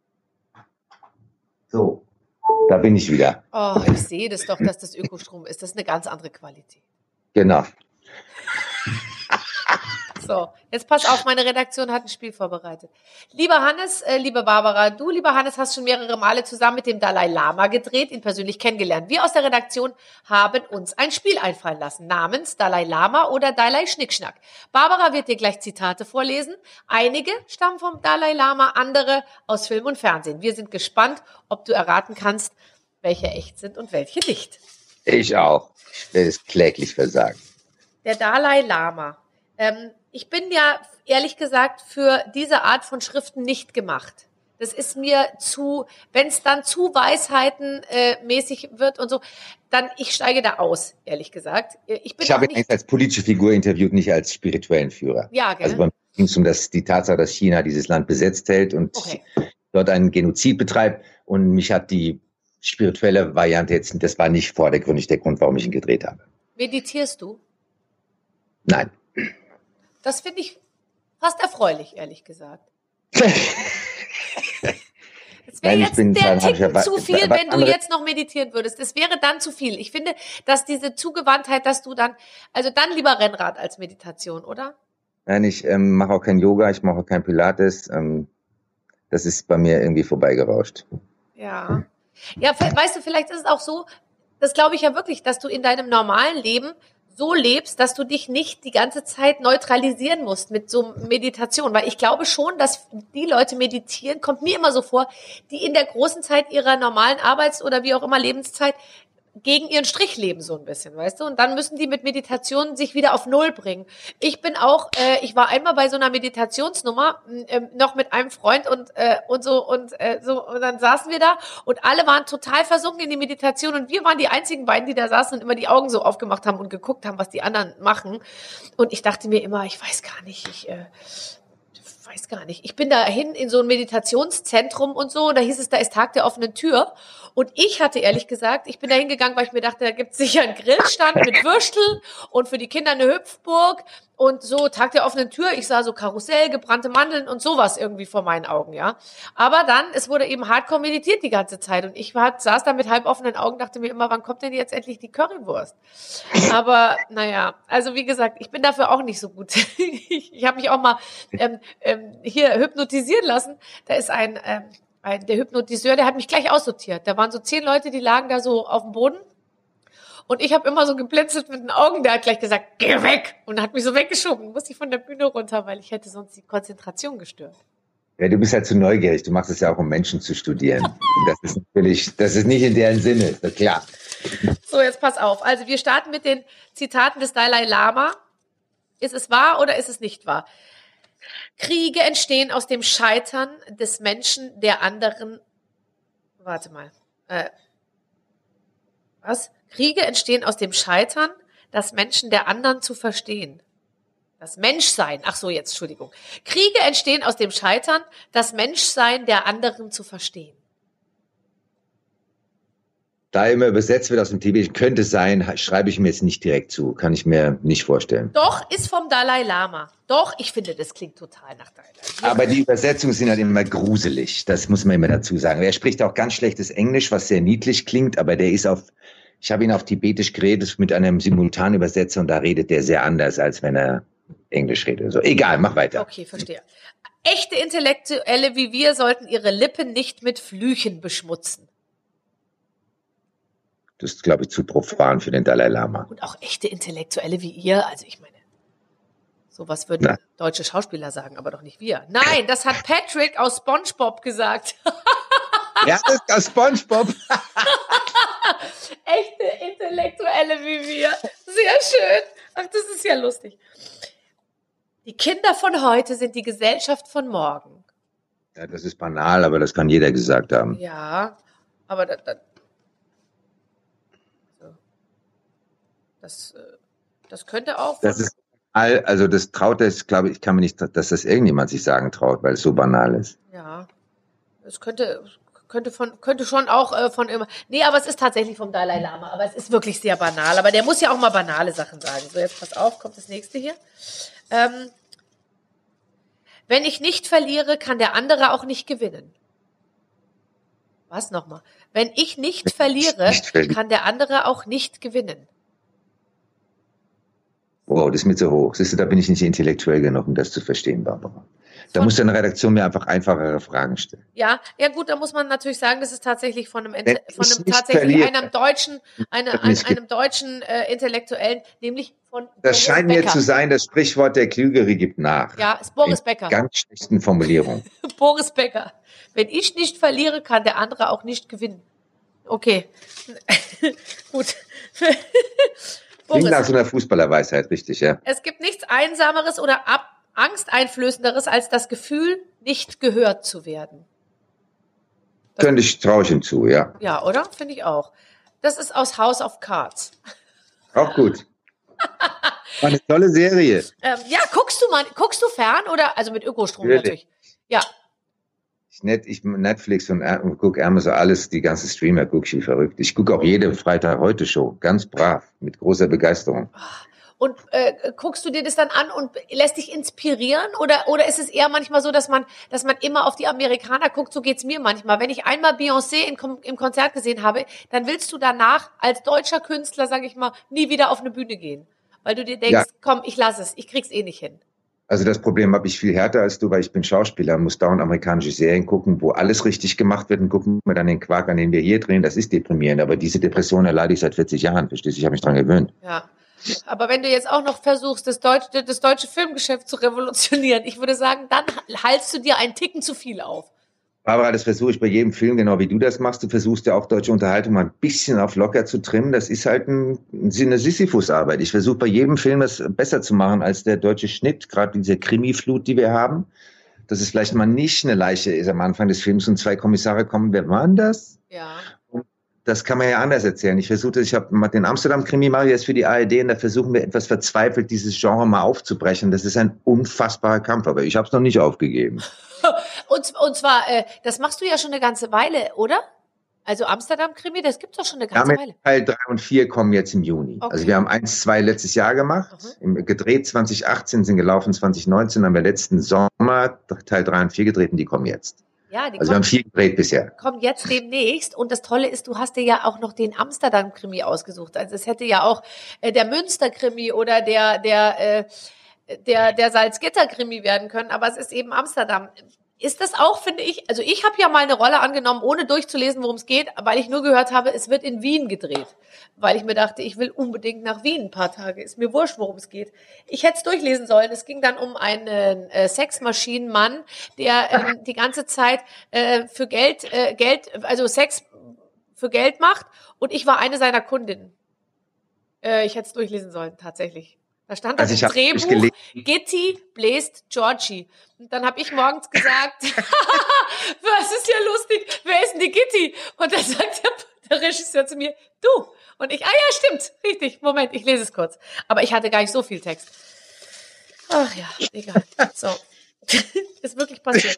So, da bin ich wieder. Oh, ich sehe das doch, dass das Ökostrom ist. Das ist eine ganz andere Qualität. Genau. So, jetzt pass auf, meine Redaktion hat ein Spiel vorbereitet. Lieber Hannes, liebe Barbara, du, lieber Hannes, hast schon mehrere Male zusammen mit dem Dalai Lama gedreht, ihn persönlich kennengelernt. Wir aus der Redaktion haben uns ein Spiel einfallen lassen, namens Dalai Lama oder Dalai Schnickschnack. Barbara wird dir gleich Zitate vorlesen. Einige stammen vom Dalai Lama, andere aus Film und Fernsehen. Wir sind gespannt, ob du erraten kannst, welche echt sind und welche nicht. Ich auch. Ich werde es kläglich versagen. Der Dalai Lama. Ich bin ja, ehrlich gesagt, für diese Art von Schriften nicht gemacht. Das ist mir wenn es dann zu weisheitenmäßig wird und so, dann ich steige da aus, ehrlich gesagt. Ich habe ihn als politische Figur interviewt, nicht als spirituellen Führer. Ja, gell? Also beim ging es um die Tatsache, dass China dieses Land besetzt hält und dort einen Genozid betreibt. Und mich hat die spirituelle Variante jetzt, das war nicht vordergründig der Grund, warum ich ihn gedreht habe. Meditierst du? Nein. Das finde ich fast erfreulich, ehrlich gesagt. Es wäre jetzt der Ticken zu viel, wenn du jetzt noch meditieren würdest. Es wäre dann zu viel. Ich finde, dass diese Zugewandtheit, dass du dann lieber Rennrad als Meditation, oder? Nein, ich mache auch kein Yoga, ich mache auch kein Pilates. Das ist bei mir irgendwie vorbeigerauscht. Ja. Ja, weißt du, vielleicht ist es auch so, das glaube ich ja wirklich, dass du in deinem normalen Leben so lebst, dass du dich nicht die ganze Zeit neutralisieren musst mit so Meditation. Weil ich glaube schon, dass die Leute meditieren, kommt mir immer so vor, die in der großen Zeit ihrer normalen Arbeits- oder wie auch immer Lebenszeit gegen ihren Strich leben so ein bisschen, weißt du? Und dann müssen die mit Meditation sich wieder auf Null bringen. Ich war einmal bei so einer Meditationsnummer noch mit einem Freund und dann saßen wir da und alle waren total versunken in die Meditation und wir waren die einzigen beiden, die da saßen und immer die Augen so aufgemacht haben und geguckt haben, was die anderen machen. Und ich dachte mir immer, ich weiß gar nicht, ich bin dahin in so ein Meditationszentrum und so, da hieß es, da ist Tag der offenen Tür. Und ich hatte ehrlich gesagt, ich bin da hingegangen, weil ich mir dachte, da gibt es sicher einen Grillstand mit Würsteln und für die Kinder eine Hüpfburg und so Tag der offenen Tür. Ich sah so Karussell, gebrannte Mandeln und sowas irgendwie vor meinen Augen, ja. Aber dann, es wurde eben hardcore meditiert die ganze Zeit und ich saß da mit halb offenen Augen, dachte mir immer, wann kommt denn jetzt endlich die Currywurst? Aber naja, also wie gesagt, ich bin dafür auch nicht so gut. Ich habe mich auch mal hier hypnotisieren lassen. Da ist der Hypnotiseur, der hat mich gleich aussortiert. Da waren so 10 Leute, die lagen da so auf dem Boden. Und ich habe immer so geblinzelt mit den Augen. Der hat gleich gesagt, geh weg! Und hat mich so weggeschoben. Musste ich von der Bühne runter, weil ich hätte sonst die Konzentration gestört. Ja, du bist halt zu neugierig. Du machst es ja auch, um Menschen zu studieren. Das ist nicht in deren Sinne, ist doch klar. So, jetzt pass auf. Also wir starten mit den Zitaten des Dalai Lama. Ist es wahr oder ist es nicht wahr? Kriege entstehen aus dem Scheitern des Menschen, der anderen. Warte mal. Was? Kriege entstehen aus dem Scheitern, das Menschen der anderen zu verstehen. Das Menschsein. Ach so, jetzt, Entschuldigung. Kriege entstehen aus dem Scheitern, das Menschsein der anderen zu verstehen. Da immer übersetzt wird aus dem Tibetischen, könnte sein, schreibe ich mir jetzt nicht direkt zu. Kann ich mir nicht vorstellen. Doch, ist vom Dalai Lama. Doch, ich finde, das klingt total nach Dalai Lama. Aber die Übersetzungen sind halt immer gruselig. Das muss man immer dazu sagen. Er spricht auch ganz schlechtes Englisch, was sehr niedlich klingt, aber der ist ich habe ihn auf Tibetisch geredet mit einem Simultanübersetzer und da redet der sehr anders, als wenn er Englisch redet. So, egal, mach weiter. Okay, verstehe. Echte Intellektuelle wie wir sollten ihre Lippen nicht mit Flüchen beschmutzen. Das ist, glaube ich, zu profan für den Dalai Lama. Und auch echte Intellektuelle wie ihr, also ich meine, sowas würden deutsche Schauspieler sagen, aber doch nicht wir. Nein, das hat Patrick aus SpongeBob gesagt. Ja, das ist aus SpongeBob. Echte Intellektuelle wie wir. Sehr schön. Ach, das ist ja lustig. Die Kinder von heute sind die Gesellschaft von morgen. Ja, das ist banal, aber das kann jeder gesagt haben. Ja, aber das könnte auch. Das ist also das traut es, glaube ich, kann mir nicht, dass das irgendjemand sich sagen traut, weil es so banal ist. Ja, es könnte schon auch von immer. Nee, aber es ist tatsächlich vom Dalai Lama. Aber es ist wirklich sehr banal. Aber der muss ja auch mal banale Sachen sagen. So, jetzt pass auf, kommt das nächste hier. Wenn ich nicht verliere, kann der andere auch nicht gewinnen. Was nochmal? Wenn ich nicht verliere, kann der andere auch nicht gewinnen. Wow, das ist mir zu hoch. Siehst du, da bin ich nicht intellektuell genug, um das zu verstehen, Barbara. Da muss deine Redaktion mir einfach einfachere Fragen stellen. Ja, gut, da muss man natürlich sagen, das ist tatsächlich von einem deutschen Intellektuellen, nämlich von Das Boris scheint Becker. mir zu sein, das Sprichwort der Klügere gibt nach. Ja, ist Boris Becker. Ganz schlechten Formulierung. Boris Becker. Wenn ich nicht verliere, kann der andere auch nicht gewinnen. Okay. Gut. Klingt nach so einer Fußballerweisheit, richtig, ja. Es gibt nichts Einsameres oder Angsteinflößenderes als das Gefühl, nicht gehört zu werden. Traue ich ihm zu, ja. Ja, oder? Finde ich auch. Das ist aus House of Cards. Auch gut. War eine tolle Serie. Ja, guckst du fern oder, also mit Ökostrom natürlich. Ja. Ich Netflix und gucke Amazon, alles, die ganzen Streamer gucke ich wie verrückt. Ich gucke auch jede Freitag-Heute-Show, ganz brav, mit großer Begeisterung. Und guckst du dir das dann an und lässt dich inspirieren? Oder ist es eher manchmal so, dass man immer auf die Amerikaner guckt? So geht's mir manchmal. Wenn ich einmal Beyoncé im Konzert gesehen habe, dann willst du danach als deutscher Künstler, sage ich mal, nie wieder auf eine Bühne gehen. Weil du dir denkst, komm, ich lass es, ich krieg's eh nicht hin. Also das Problem habe ich viel härter als du, weil ich bin Schauspieler, muss dauernd amerikanische Serien gucken, wo alles richtig gemacht wird und gucken wir dann den Quark, an den wir hier drehen. Das ist deprimierend, aber diese Depression erleide ich seit 40 Jahren, verstehst du? Ich habe mich dran gewöhnt. Ja, aber wenn du jetzt auch noch versuchst, das deutsche Filmgeschäft zu revolutionieren, ich würde sagen, dann haltst du dir einen Ticken zu viel auf. Barbara, das versuche ich bei jedem Film, genau wie du das machst. Du versuchst ja auch deutsche Unterhaltung mal ein bisschen auf locker zu trimmen. Das ist halt eine Sisyphus-Arbeit. Ich versuche bei jedem Film das besser zu machen als der deutsche Schnitt, gerade diese Krimi-Flut, die wir haben. Dass es vielleicht mal nicht eine Leiche ist am Anfang des Films und zwei Kommissare kommen. Wer waren das? Ja. Das kann man ja anders erzählen. Ich habe mal den Amsterdam-Krimi mache ich jetzt für die ARD und da versuchen wir etwas verzweifelt, dieses Genre mal aufzubrechen. Das ist ein unfassbarer Kampf, aber ich habe es noch nicht aufgegeben. Und zwar, das machst du ja schon eine ganze Weile, oder? Also Amsterdam-Krimi, das gibt's doch schon eine ganze Weile. Teil 3 und 4 kommen jetzt im Juni. Okay. Also wir haben 1, 2 letztes Jahr gemacht, gedreht 2018, sind gelaufen 2019, haben wir letzten Sommer Teil 3 und 4 gedreht und die kommen jetzt. Ja, wir haben 4 gedreht bisher. Kommt jetzt demnächst und das Tolle ist, du hast dir ja auch noch den Amsterdam-Krimi ausgesucht. Also es hätte ja auch der Münster-Krimi oder der Salzgitter-Krimi werden können, aber es ist eben Amsterdam. Ist das auch, finde ich, also ich habe ja mal eine Rolle angenommen, ohne durchzulesen, worum es geht, weil ich nur gehört habe, es wird in Wien gedreht. Weil ich mir dachte, ich will unbedingt nach Wien ein paar Tage. Ist mir wurscht, worum es geht. Ich hätte es durchlesen sollen. Es ging dann um einen Sexmaschinenmann, der die ganze Zeit für also Sex für Geld macht und ich war eine seiner Kundinnen. Ich hätte es durchlesen sollen, tatsächlich. Da stand Also das ich im habe nicht Drehbuch, gelesen. Gitti bläst Georgie. Und dann habe ich morgens gesagt, was ist ja lustig, wer ist denn die Gitti? Und dann sagt der Regisseur zu mir, du. Und ich, ja, stimmt, richtig, Moment, ich lese es kurz. Aber ich hatte gar nicht so viel Text. Ach ja, egal. So, ist wirklich passiert.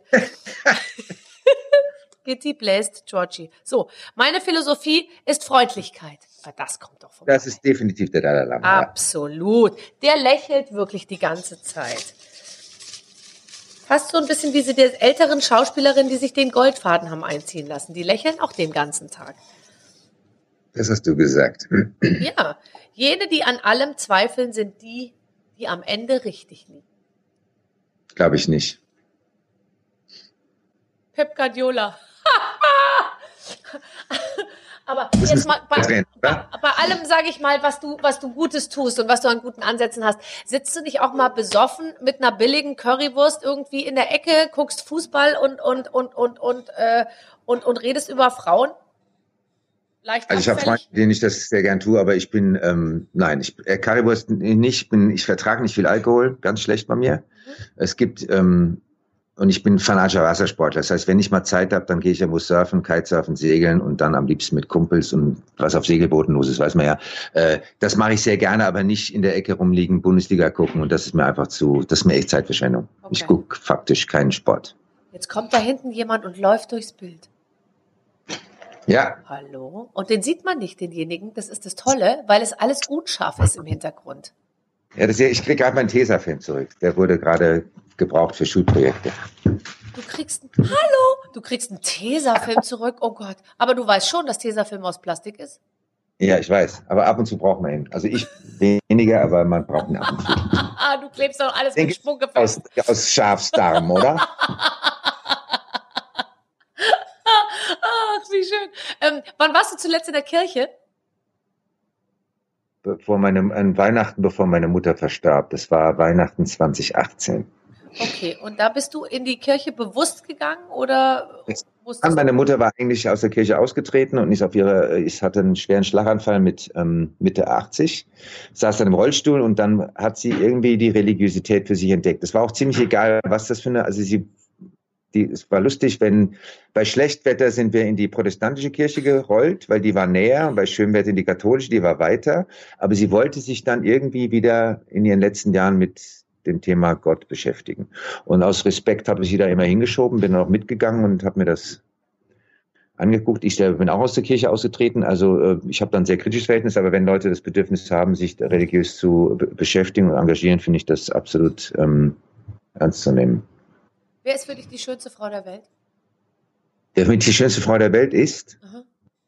Gitti bläst Georgie. So, meine Philosophie ist Freundlichkeit. Das kommt doch vorbei. Das ist definitiv der Dalai Lama. Ja. Absolut. Der lächelt wirklich die ganze Zeit. Fast so ein bisschen wie sie der älteren Schauspielerin, die sich den Goldfaden haben einziehen lassen. Die lächeln auch den ganzen Tag. Das hast du gesagt. Ja, jene, die an allem zweifeln, sind die, die am Ende richtig liegen. Glaube ich nicht. Pep Guardiola. Aber jetzt mal bei allem, sage ich mal, was du Gutes tust und was du an guten Ansätzen hast, sitzt du nicht auch mal besoffen mit einer billigen Currywurst irgendwie in der Ecke, guckst Fußball und redest über Frauen? Leicht also ich habe Freunde, denen ich das sehr gern tue, aber ich bin, Currywurst nicht, ich vertrage nicht viel Alkohol, ganz schlecht bei mir. Es gibt, und ich bin fanatischer Wassersportler. Das heißt, wenn ich mal Zeit habe, dann gehe ich irgendwo surfen, Kitesurfen, segeln und dann am liebsten mit Kumpels und was auf Segelbooten los ist, weiß man ja. Das mache ich sehr gerne, aber nicht in der Ecke rumliegen, Bundesliga gucken und das ist mir einfach das ist mir echt Zeitverschwendung. Okay. Ich gucke faktisch keinen Sport. Jetzt kommt da hinten jemand und läuft durchs Bild. Ja. Hallo? Und den sieht man nicht, denjenigen. Das ist das Tolle, weil es alles unscharf ist im Hintergrund. Ja, ich kriege gerade meinen Tesafilm zurück. Der wurde gerade gebraucht für Schulprojekte. Du kriegst einen Tesafilm zurück? Oh Gott. Aber du weißt schon, dass Tesafilm aus Plastik ist? Ja, ich weiß. Aber ab und zu braucht man ihn. Also ich weniger, aber man braucht ihn ab und zu. Du klebst doch alles mit Spucke fest. Aus Schafsdarm, oder? Ach, wie schön. Wann warst du zuletzt in der Kirche? An Weihnachten, bevor meine Mutter verstarb. Das war Weihnachten 2018. Okay, und da bist du in die Kirche bewusst gegangen oder wusstest du? Meine Mutter war eigentlich aus der Kirche ausgetreten und hatte einen schweren Schlaganfall mit Mitte 80, saß dann im Rollstuhl und dann hat sie irgendwie die Religiosität für sich entdeckt. Es war auch ziemlich egal, was das für es war lustig, bei Schlechtwetter sind wir in die protestantische Kirche gerollt, weil die war näher, und bei Schönwetter in die katholische, die war weiter. Aber sie wollte sich dann irgendwie wieder in ihren letzten Jahren mit dem Thema Gott beschäftigen. Und aus Respekt habe ich sie da immer hingeschoben, bin dann auch mitgegangen und habe mir das angeguckt. Ich selber bin auch aus der Kirche ausgetreten, also ich habe dann ein sehr kritisches Verhältnis, aber wenn Leute das Bedürfnis haben, sich religiös zu beschäftigen und engagieren, finde ich das absolut ernst zu nehmen. Wer ist für dich die schönste Frau der Welt? Die schönste Frau der Welt ist? Aha.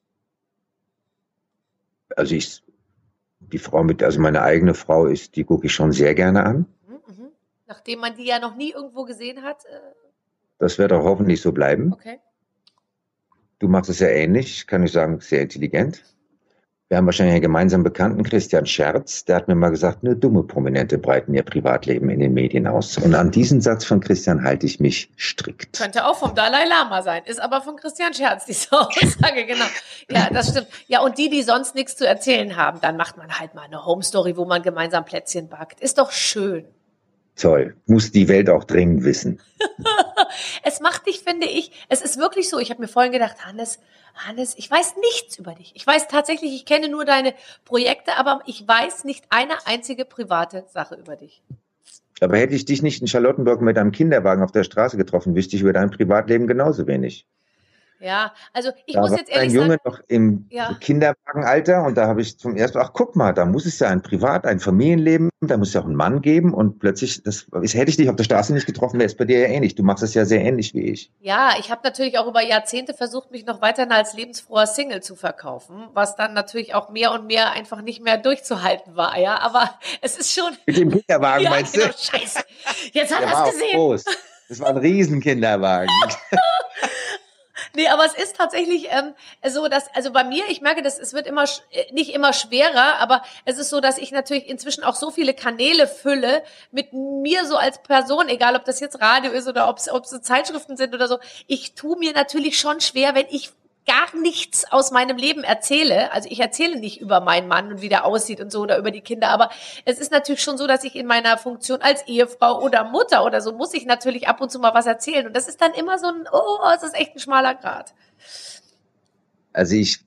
Also meine eigene Frau die gucke ich schon sehr gerne an. Mhm. Nachdem man die ja noch nie irgendwo gesehen hat. Das wird auch hoffentlich so bleiben. Okay. Du machst es ja ähnlich, kann ich sagen, sehr intelligent. Wir haben wahrscheinlich einen gemeinsamen Bekannten, Christian Scherz, der hat mir mal gesagt, nur dumme Prominente breiten ihr Privatleben in den Medien aus. Und an diesen Satz von Christian halte ich mich strikt. Könnte auch vom Dalai Lama sein, ist aber von Christian Scherz, diese Aussage, genau. Ja, das stimmt. Ja, und die sonst nichts zu erzählen haben, dann macht man halt mal eine Home-Story, wo man gemeinsam Plätzchen backt. Ist doch schön. Toll. Muss die Welt auch dringend wissen. Es macht dich, finde ich, es ist wirklich so, ich habe mir vorhin gedacht, Hannes, ich weiß nichts über dich. Ich weiß tatsächlich, ich kenne nur deine Projekte, aber ich weiß nicht eine einzige private Sache über dich. Aber hätte ich dich nicht in Charlottenburg mit einem Kinderwagen auf der Straße getroffen, wüsste ich über dein Privatleben genauso wenig. Ja, also ich muss jetzt ehrlich sagen. Ein Junge sagen, noch im Kinderwagenalter und da habe ich zum ersten Mal, guck mal, da muss es ja ein Familienleben, da muss es ja auch einen Mann geben und plötzlich, hätte ich dich auf der Straße nicht getroffen, wäre es bei dir ja ähnlich. Du machst es ja sehr ähnlich wie ich. Ja, ich habe natürlich auch über Jahrzehnte versucht, mich noch weiterhin als lebensfroher Single zu verkaufen, was dann natürlich auch mehr und mehr einfach nicht mehr durchzuhalten war, ja, aber es ist schon... Mit dem Kinderwagen meinst du? Scheiße, jetzt hat er es gesehen. Groß. Das war ein Riesenkinderwagen. Nee, aber es ist tatsächlich so, dass, also bei mir, ich merke, es wird nicht immer schwerer, aber es ist so, dass ich natürlich inzwischen auch so viele Kanäle fülle mit mir so als Person, egal ob das jetzt Radio ist oder ob es so Zeitschriften sind oder so. Ich tue mir natürlich schon schwer, wenn ich gar nichts aus meinem Leben erzähle. Also ich erzähle nicht über meinen Mann und wie der aussieht und so oder über die Kinder, aber es ist natürlich schon so, dass ich in meiner Funktion als Ehefrau oder Mutter oder so muss ich natürlich ab und zu mal was erzählen und das ist dann immer so es ist echt ein schmaler Grat. Also ich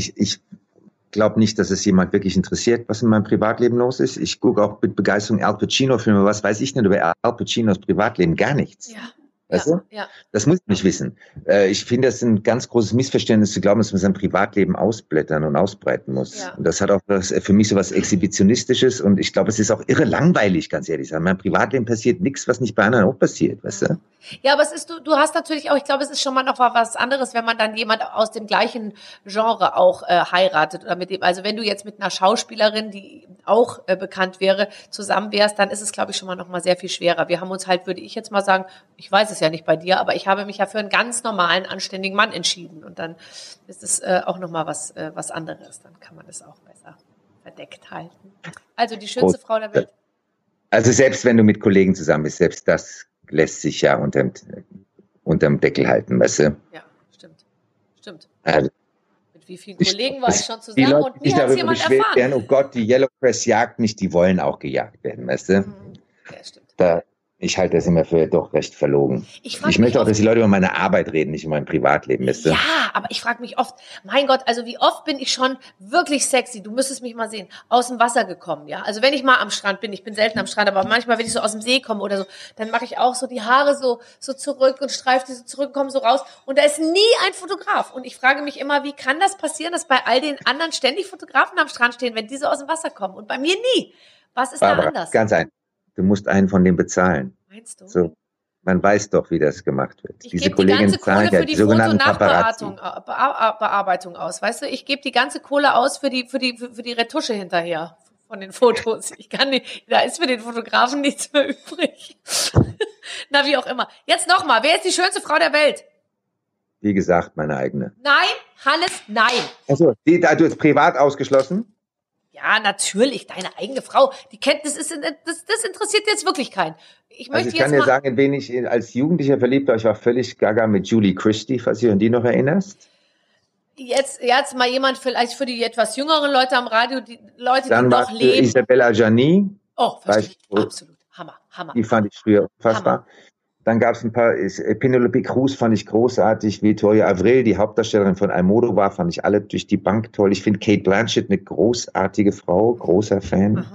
glaube nicht, dass es jemand wirklich interessiert, was in meinem Privatleben los ist. Ich gucke auch mit Begeisterung Al Pacino-Filme, was weiß ich nicht über Al Pacinos Privatleben? Gar nichts. Ja. Weißt du? Ja. Das muss ich nicht wissen. Ich finde, das ist ein ganz großes Missverständnis zu glauben, dass man sein Privatleben ausblättern und ausbreiten muss. Ja. Und das hat auch für mich so was Exhibitionistisches und ich glaube, es ist auch irre langweilig, ganz ehrlich sagen. In meinem Privatleben passiert nichts, was nicht bei anderen auch passiert, weißt du? Ja, aber du hast natürlich auch, ich glaube, es ist schon mal noch was anderes, wenn man dann jemand aus dem gleichen Genre auch heiratet oder mit dem, also wenn du jetzt mit einer Schauspielerin, die auch bekannt wäre, zusammen wärst, dann ist es, glaube ich, schon mal noch mal sehr viel schwerer. Wir haben uns halt, würde ich jetzt mal sagen, ich weiß es ja nicht bei dir, aber ich habe mich ja für einen ganz normalen, anständigen Mann entschieden und dann ist es auch noch mal was anderes. Dann kann man es auch besser verdeckt halten. Also die schönste Frau der Welt. Also selbst wenn du mit Kollegen zusammen bist, selbst das lässt sich ja unterm Deckel halten, weißt du? Ja, stimmt. Also, mit wie vielen Kollegen war ich schon zusammen die Leute, und nie hat es jemand erfahren. Werden, oh Gott, die Yellow Press jagt nicht, die wollen auch gejagt werden, weißt du? Ja, stimmt. Ich halte das immer für doch recht verlogen. Ich möchte auch, dass die Leute über meine Arbeit reden, nicht über mein Privatleben, weißt du? Ja, aber ich frage mich oft, mein Gott, also wie oft bin ich schon wirklich sexy, du müsstest mich mal sehen, aus dem Wasser gekommen, ja? Also wenn ich mal am Strand bin, ich bin selten am Strand, aber manchmal, wenn ich so aus dem See komme oder so, dann mache ich auch so die Haare so zurück und streife die so zurück, komme so raus und da ist nie ein Fotograf. Und ich frage mich immer, wie kann das passieren, dass bei all den anderen ständig Fotografen am Strand stehen, wenn die so aus dem Wasser kommen und bei mir nie? Was ist Barbara, da anders? Ganz einfach. Du musst einen von denen bezahlen. Meinst du? So, man weiß doch, wie das gemacht wird. Ich gebe die ganze Kohle für die Foto-Nachbearbeitung aus, weißt du? Ich gebe die ganze Kohle aus für die Retusche hinterher von den Fotos. Ich kann nicht, da ist für den Fotografen nichts mehr übrig. Na, wie auch immer. Jetzt nochmal, wer ist die schönste Frau der Welt? Wie gesagt, meine eigene. Nein, Hannes, nein. Also, du hast privat ausgeschlossen? Ja, natürlich, deine eigene Frau. Die Kenntnis das interessiert jetzt wirklich keinen. Ich kann dir sagen, in wen ich als Jugendlicher verliebt war. Ich war völlig gaga mit Julie Christie, falls du an die noch erinnerst. Jetzt mal jemand vielleicht für die etwas jüngeren Leute am Radio, die Leute, dann die noch leben. Isabella Gianni. Oh, verstehe ich. Absolut. Hammer. Die fand ich früher unfassbar. Hammer. Dann gab es ein paar, Penelope Cruz fand ich großartig, Victoria Avril, die Hauptdarstellerin von Almodovar, fand ich alle durch die Bank toll. Ich finde Cate Blanchett eine großartige Frau, großer Fan.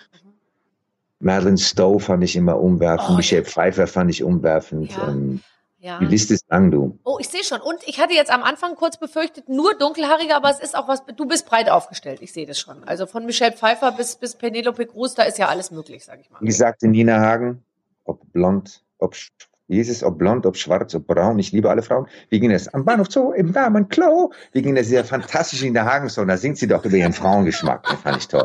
Madeleine Stowe fand ich immer umwerfend, Michelle Pfeiffer fand ich umwerfend. Ja. Die Liste ist lang, du. Oh, ich sehe schon. Und ich hatte jetzt am Anfang kurz befürchtet, nur dunkelhaarige, aber es ist auch was, du bist breit aufgestellt, ich sehe das schon. Also von Michelle Pfeiffer bis Penelope Cruz, da ist ja alles möglich, sag ich mal. Wie gesagt, Nina Hagen, ob blond, ob blond, ob schwarz, ob braun, ich liebe alle Frauen. Wie ging das? Am Bahnhof Zoo, im Damenklo. Wie ging das? Dieser fantastische Nina Hagen-Song, da singt sie doch über ihren Frauengeschmack. Den fand ich toll.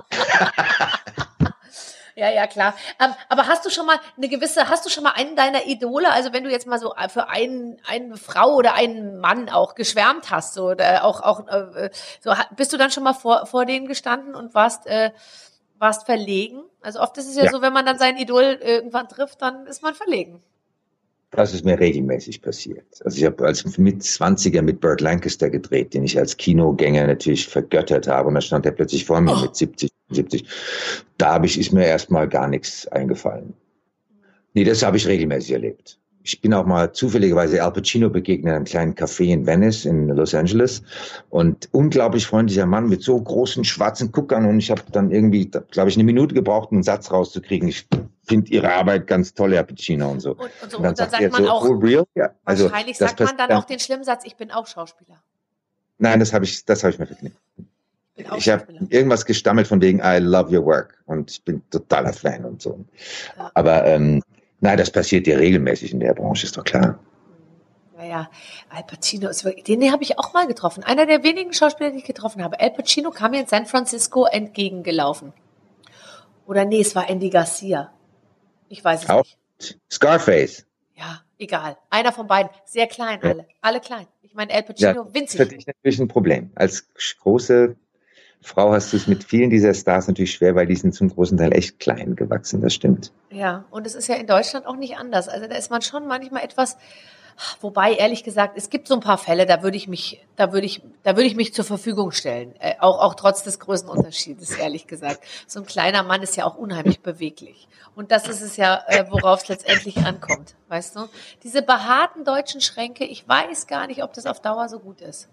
Ja, klar. Aber hast du schon mal einen deiner Idole, also wenn du jetzt mal so für eine Frau oder einen Mann auch geschwärmt hast, so, oder so, bist du dann schon mal vor denen gestanden und warst verlegen? Also oft ist es ja so, wenn man dann sein Idol irgendwann trifft, dann ist man verlegen. Das ist mir regelmäßig passiert. Also ich habe als Mit-20er mit Burt Lancaster gedreht, den ich als Kinogänger natürlich vergöttert habe. Und da stand er plötzlich vor mir mit 70. Da ist mir erstmal gar nichts eingefallen. Nee, das habe ich regelmäßig erlebt. Ich bin auch mal zufälligerweise Al Pacino begegnet in einem kleinen Café in Venice in Los Angeles und unglaublich freundlicher Mann mit so großen schwarzen Guckern und ich habe dann irgendwie, glaube ich, eine Minute gebraucht, einen Satz rauszukriegen. Ich finde Ihre Arbeit ganz toll, Herr Pacino und so. Und dann sagt man auch, real? Ja, also, wahrscheinlich sagt man dann auch den schlimmen Satz, ich bin auch Schauspieler. Nein, das habe ich mir verknüpft. Ich habe irgendwas gestammelt von wegen I love your work und ich bin totaler Fan und so. Ja. Aber nein, das passiert ja regelmäßig in der Branche, ist doch klar. Ja, Al Pacino ist wirklich, den habe ich auch mal getroffen. Einer der wenigen Schauspieler, die ich getroffen habe. Al Pacino kam mir in San Francisco entgegengelaufen. Oder nee, es war Andy Garcia. Ich weiß es nicht. Scarface. Ja, egal. Einer von beiden. Sehr klein, alle klein. Ich meine, Al Pacino, winzig. Das ist für dich natürlich ein Problem. Als große Frau hast du es mit vielen dieser Stars natürlich schwer, weil die sind zum großen Teil echt klein gewachsen, das stimmt. Ja, und es ist ja in Deutschland auch nicht anders. Also da ist man schon manchmal etwas Wobei, ehrlich gesagt, es gibt so ein paar Fälle, da würde ich mich zur Verfügung stellen. Auch trotz des Größenunterschiedes, ehrlich gesagt. So ein kleiner Mann ist ja auch unheimlich beweglich. Und das ist es ja, worauf es letztendlich ankommt. Weißt du? Diese behaarten deutschen Schränke, ich weiß gar nicht, ob das auf Dauer so gut ist.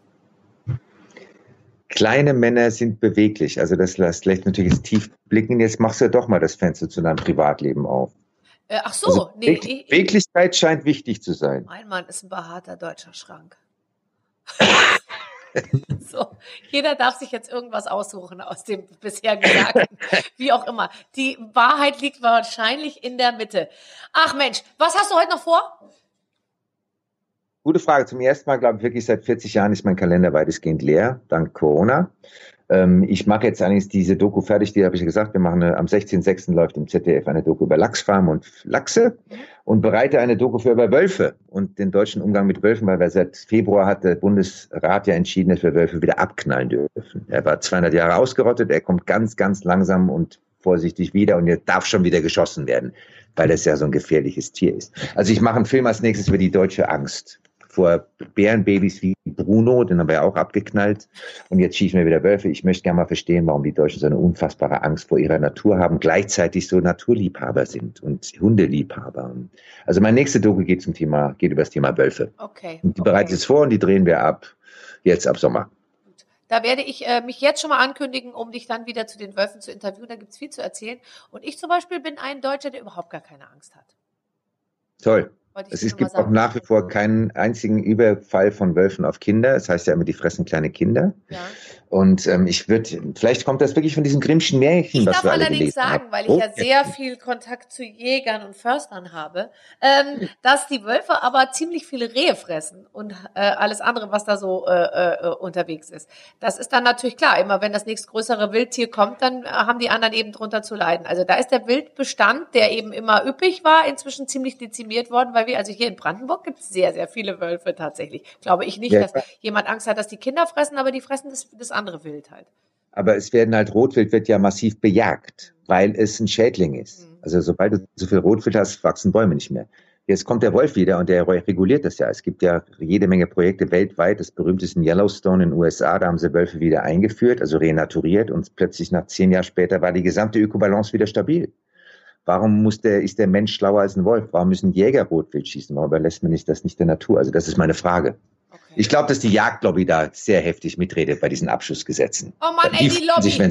Kleine Männer sind beweglich. Also das lässt natürlich tief blicken. Jetzt machst du ja doch mal das Fenster zu deinem Privatleben auf. Ach so, Also nee. Beweglichkeit scheint wichtig zu sein. Mein Mann ist ein behaarter deutscher Schrank. So, jeder darf sich jetzt irgendwas aussuchen aus dem bisher Gesagten. Wie auch immer. Die Wahrheit liegt wahrscheinlich in der Mitte. Ach Mensch, was hast du heute noch vor? Gute Frage. Zum ersten Mal, glaube ich, wirklich seit 40 Jahren ist mein Kalender weitestgehend leer, dank Corona. Ich mache jetzt allerdings diese Doku fertig, die habe ich ja gesagt, wir machen am 16.06. läuft im ZDF eine Doku über Lachsfarmen und Lachse und bereite eine Doku für über Wölfe und den deutschen Umgang mit Wölfen, weil wir seit Februar hat der Bundesrat ja entschieden, dass wir Wölfe wieder abknallen dürfen. Er war 200 Jahre ausgerottet, er kommt ganz, ganz langsam und vorsichtig wieder und jetzt darf schon wieder geschossen werden, weil es ja so ein gefährliches Tier ist. Also ich mache einen Film als nächstes über die deutsche Angst vor Bärenbabys wie Bruno, den haben wir ja auch abgeknallt. Und jetzt schießen wir wieder Wölfe. Ich möchte gerne mal verstehen, warum die Deutschen so eine unfassbare Angst vor ihrer Natur haben, gleichzeitig so Naturliebhaber sind und Hundeliebhaber. Also meine nächste Doku geht über das Thema Wölfe. Okay. Und die bereite ich jetzt vor und die drehen wir ab Sommer. Da werde ich mich jetzt schon mal ankündigen, um dich dann wieder zu den Wölfen zu interviewen. Da gibt es viel zu erzählen. Und ich zum Beispiel bin ein Deutscher, der überhaupt gar keine Angst hat. Toll. Es gibt auch nach wie vor keinen einzigen Überfall von Wölfen auf Kinder. Das heißt ja immer, die fressen kleine Kinder. Ja. Und vielleicht kommt das wirklich von diesen Grimmschen Märchen, was wir alle gelesen haben. Ich darf allerdings sagen, weil ich ja sehr viel Kontakt zu Jägern und Förstern habe, dass die Wölfe aber ziemlich viele Rehe fressen und alles andere, was da so unterwegs ist. Das ist dann natürlich klar. Immer wenn das nächstgrößere Wildtier kommt, dann haben die anderen eben drunter zu leiden. Also da ist der Wildbestand, der eben immer üppig war, inzwischen ziemlich dezimiert worden, weil also hier in Brandenburg gibt es sehr, sehr viele Wölfe tatsächlich. Glaube ich nicht, dass jemand Angst hat, dass die Kinder fressen, aber die fressen das andere Wild halt. Aber Rotwild wird ja massiv bejagt, weil es ein Schädling ist. Also sobald du so viel Rotwild hast, wachsen Bäume nicht mehr. Jetzt kommt der Wolf wieder und der reguliert das ja. Es gibt ja jede Menge Projekte weltweit. Das berühmteste in Yellowstone in den USA, da haben sie Wölfe wieder eingeführt, also renaturiert und plötzlich nach 10 Jahren später war die gesamte Ökobalance wieder stabil. Warum ist der Mensch schlauer als ein Wolf? Warum müssen Jäger Rotwild schießen? Warum überlässt man das nicht der Natur? Also das ist meine Frage. Okay. Ich glaube, dass die Jagdlobby da sehr heftig mitredet bei diesen Abschussgesetzen. Oh Mann, ey, die Lobby.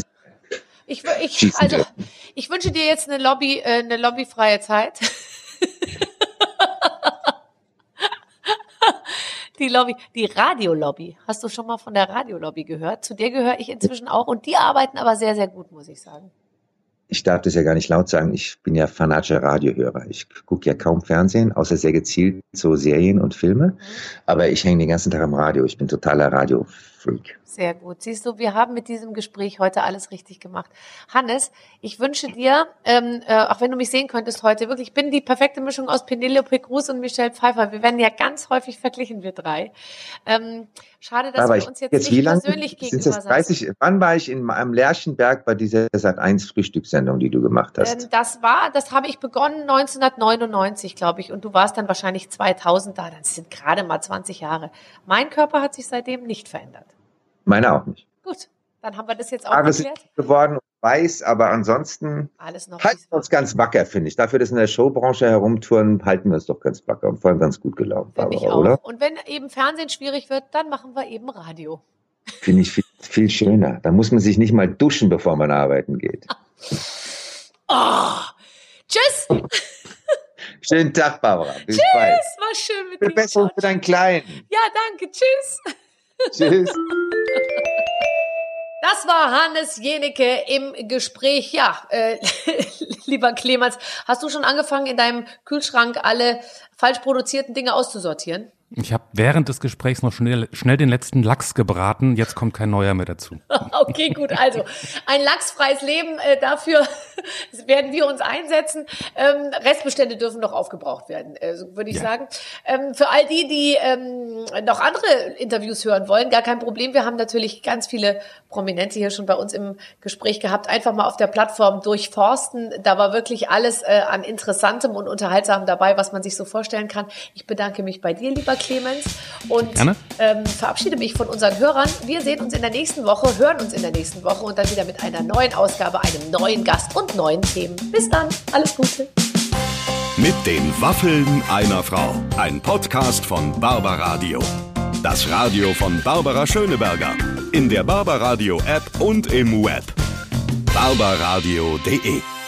Ich wünsche dir jetzt eine lobbyfreie Zeit. Die Radiolobby. Hast du schon mal von der Radiolobby gehört? Zu der gehöre ich inzwischen auch und die arbeiten aber sehr, sehr gut, muss ich sagen. Ich darf das ja gar nicht laut sagen, ich bin ja fanatischer Radiohörer. Ich gucke ja kaum Fernsehen, außer sehr gezielt so Serien und Filme. Aber ich hänge den ganzen Tag am Radio. Ich bin totaler Radiofreak. Sehr gut. Siehst du, wir haben mit diesem Gespräch heute alles richtig gemacht. Hannes, ich wünsche dir, auch wenn du mich sehen könntest heute, wirklich, ich bin die perfekte Mischung aus Penelope Cruz und Michelle Pfeiffer. Wir werden ja ganz häufig verglichen, wir drei. Schade, dass wir uns jetzt nicht persönlich gegenüber saßen. Wann war ich am Lerchenberg bei dieser Sat.1 Frühstückssendung, die du gemacht hast? Das habe ich begonnen 1999, glaube ich, und du warst dann wahrscheinlich 2000 da. Das sind gerade mal 20 Jahre. Mein Körper hat sich seitdem nicht verändert. Meine auch nicht. Gut, dann haben wir das jetzt auch geklärt. Sind geworden und weiß, aber ansonsten halten wir uns ganz wacker, finde ich. Dafür, dass wir in der Showbranche herumtouren, halten wir uns doch ganz wacker und vor allem ganz gut gelaunt, Barbara, oder? Und wenn eben Fernsehen schwierig wird, dann machen wir eben Radio. Finde ich viel schöner. Da muss man sich nicht mal duschen, bevor man arbeiten geht. Tschüss! Schönen Tag, Barbara. Bis Tschüss, bald. war schön mit dir. Besserung für deinen Kleinen. Ja, danke. Tschüss. Tschüss. Das war Hannes Jenecke im Gespräch. Ja, lieber Clemens, hast du schon angefangen, in deinem Kühlschrank alle falsch produzierten Dinge auszusortieren? Ich habe während des Gesprächs noch schnell den letzten Lachs gebraten. Jetzt kommt kein neuer mehr dazu. Okay, gut. Also ein lachsfreies Leben, dafür werden wir uns einsetzen. Restbestände dürfen noch aufgebraucht werden, würde ich sagen. Für all die noch andere Interviews hören wollen, gar kein Problem. Wir haben natürlich ganz viele Prominente hier schon bei uns im Gespräch gehabt. Einfach mal auf der Plattform durchforsten. Da war wirklich alles an Interessantem und Unterhaltsamem dabei, was man sich so vorstellen kann. Ich bedanke mich bei dir, lieber Clemens, und verabschiede mich von unseren Hörern. Wir sehen uns in der nächsten Woche, hören uns in der nächsten Woche und dann wieder mit einer neuen Ausgabe, einem neuen Gast und neuen Themen. Bis dann, alles Gute. Mit den Waffeln einer Frau. Ein Podcast von Barbaradio. Das Radio von Barbara Schöneberger. In der Barbaradio App und im Web. barbaradio.de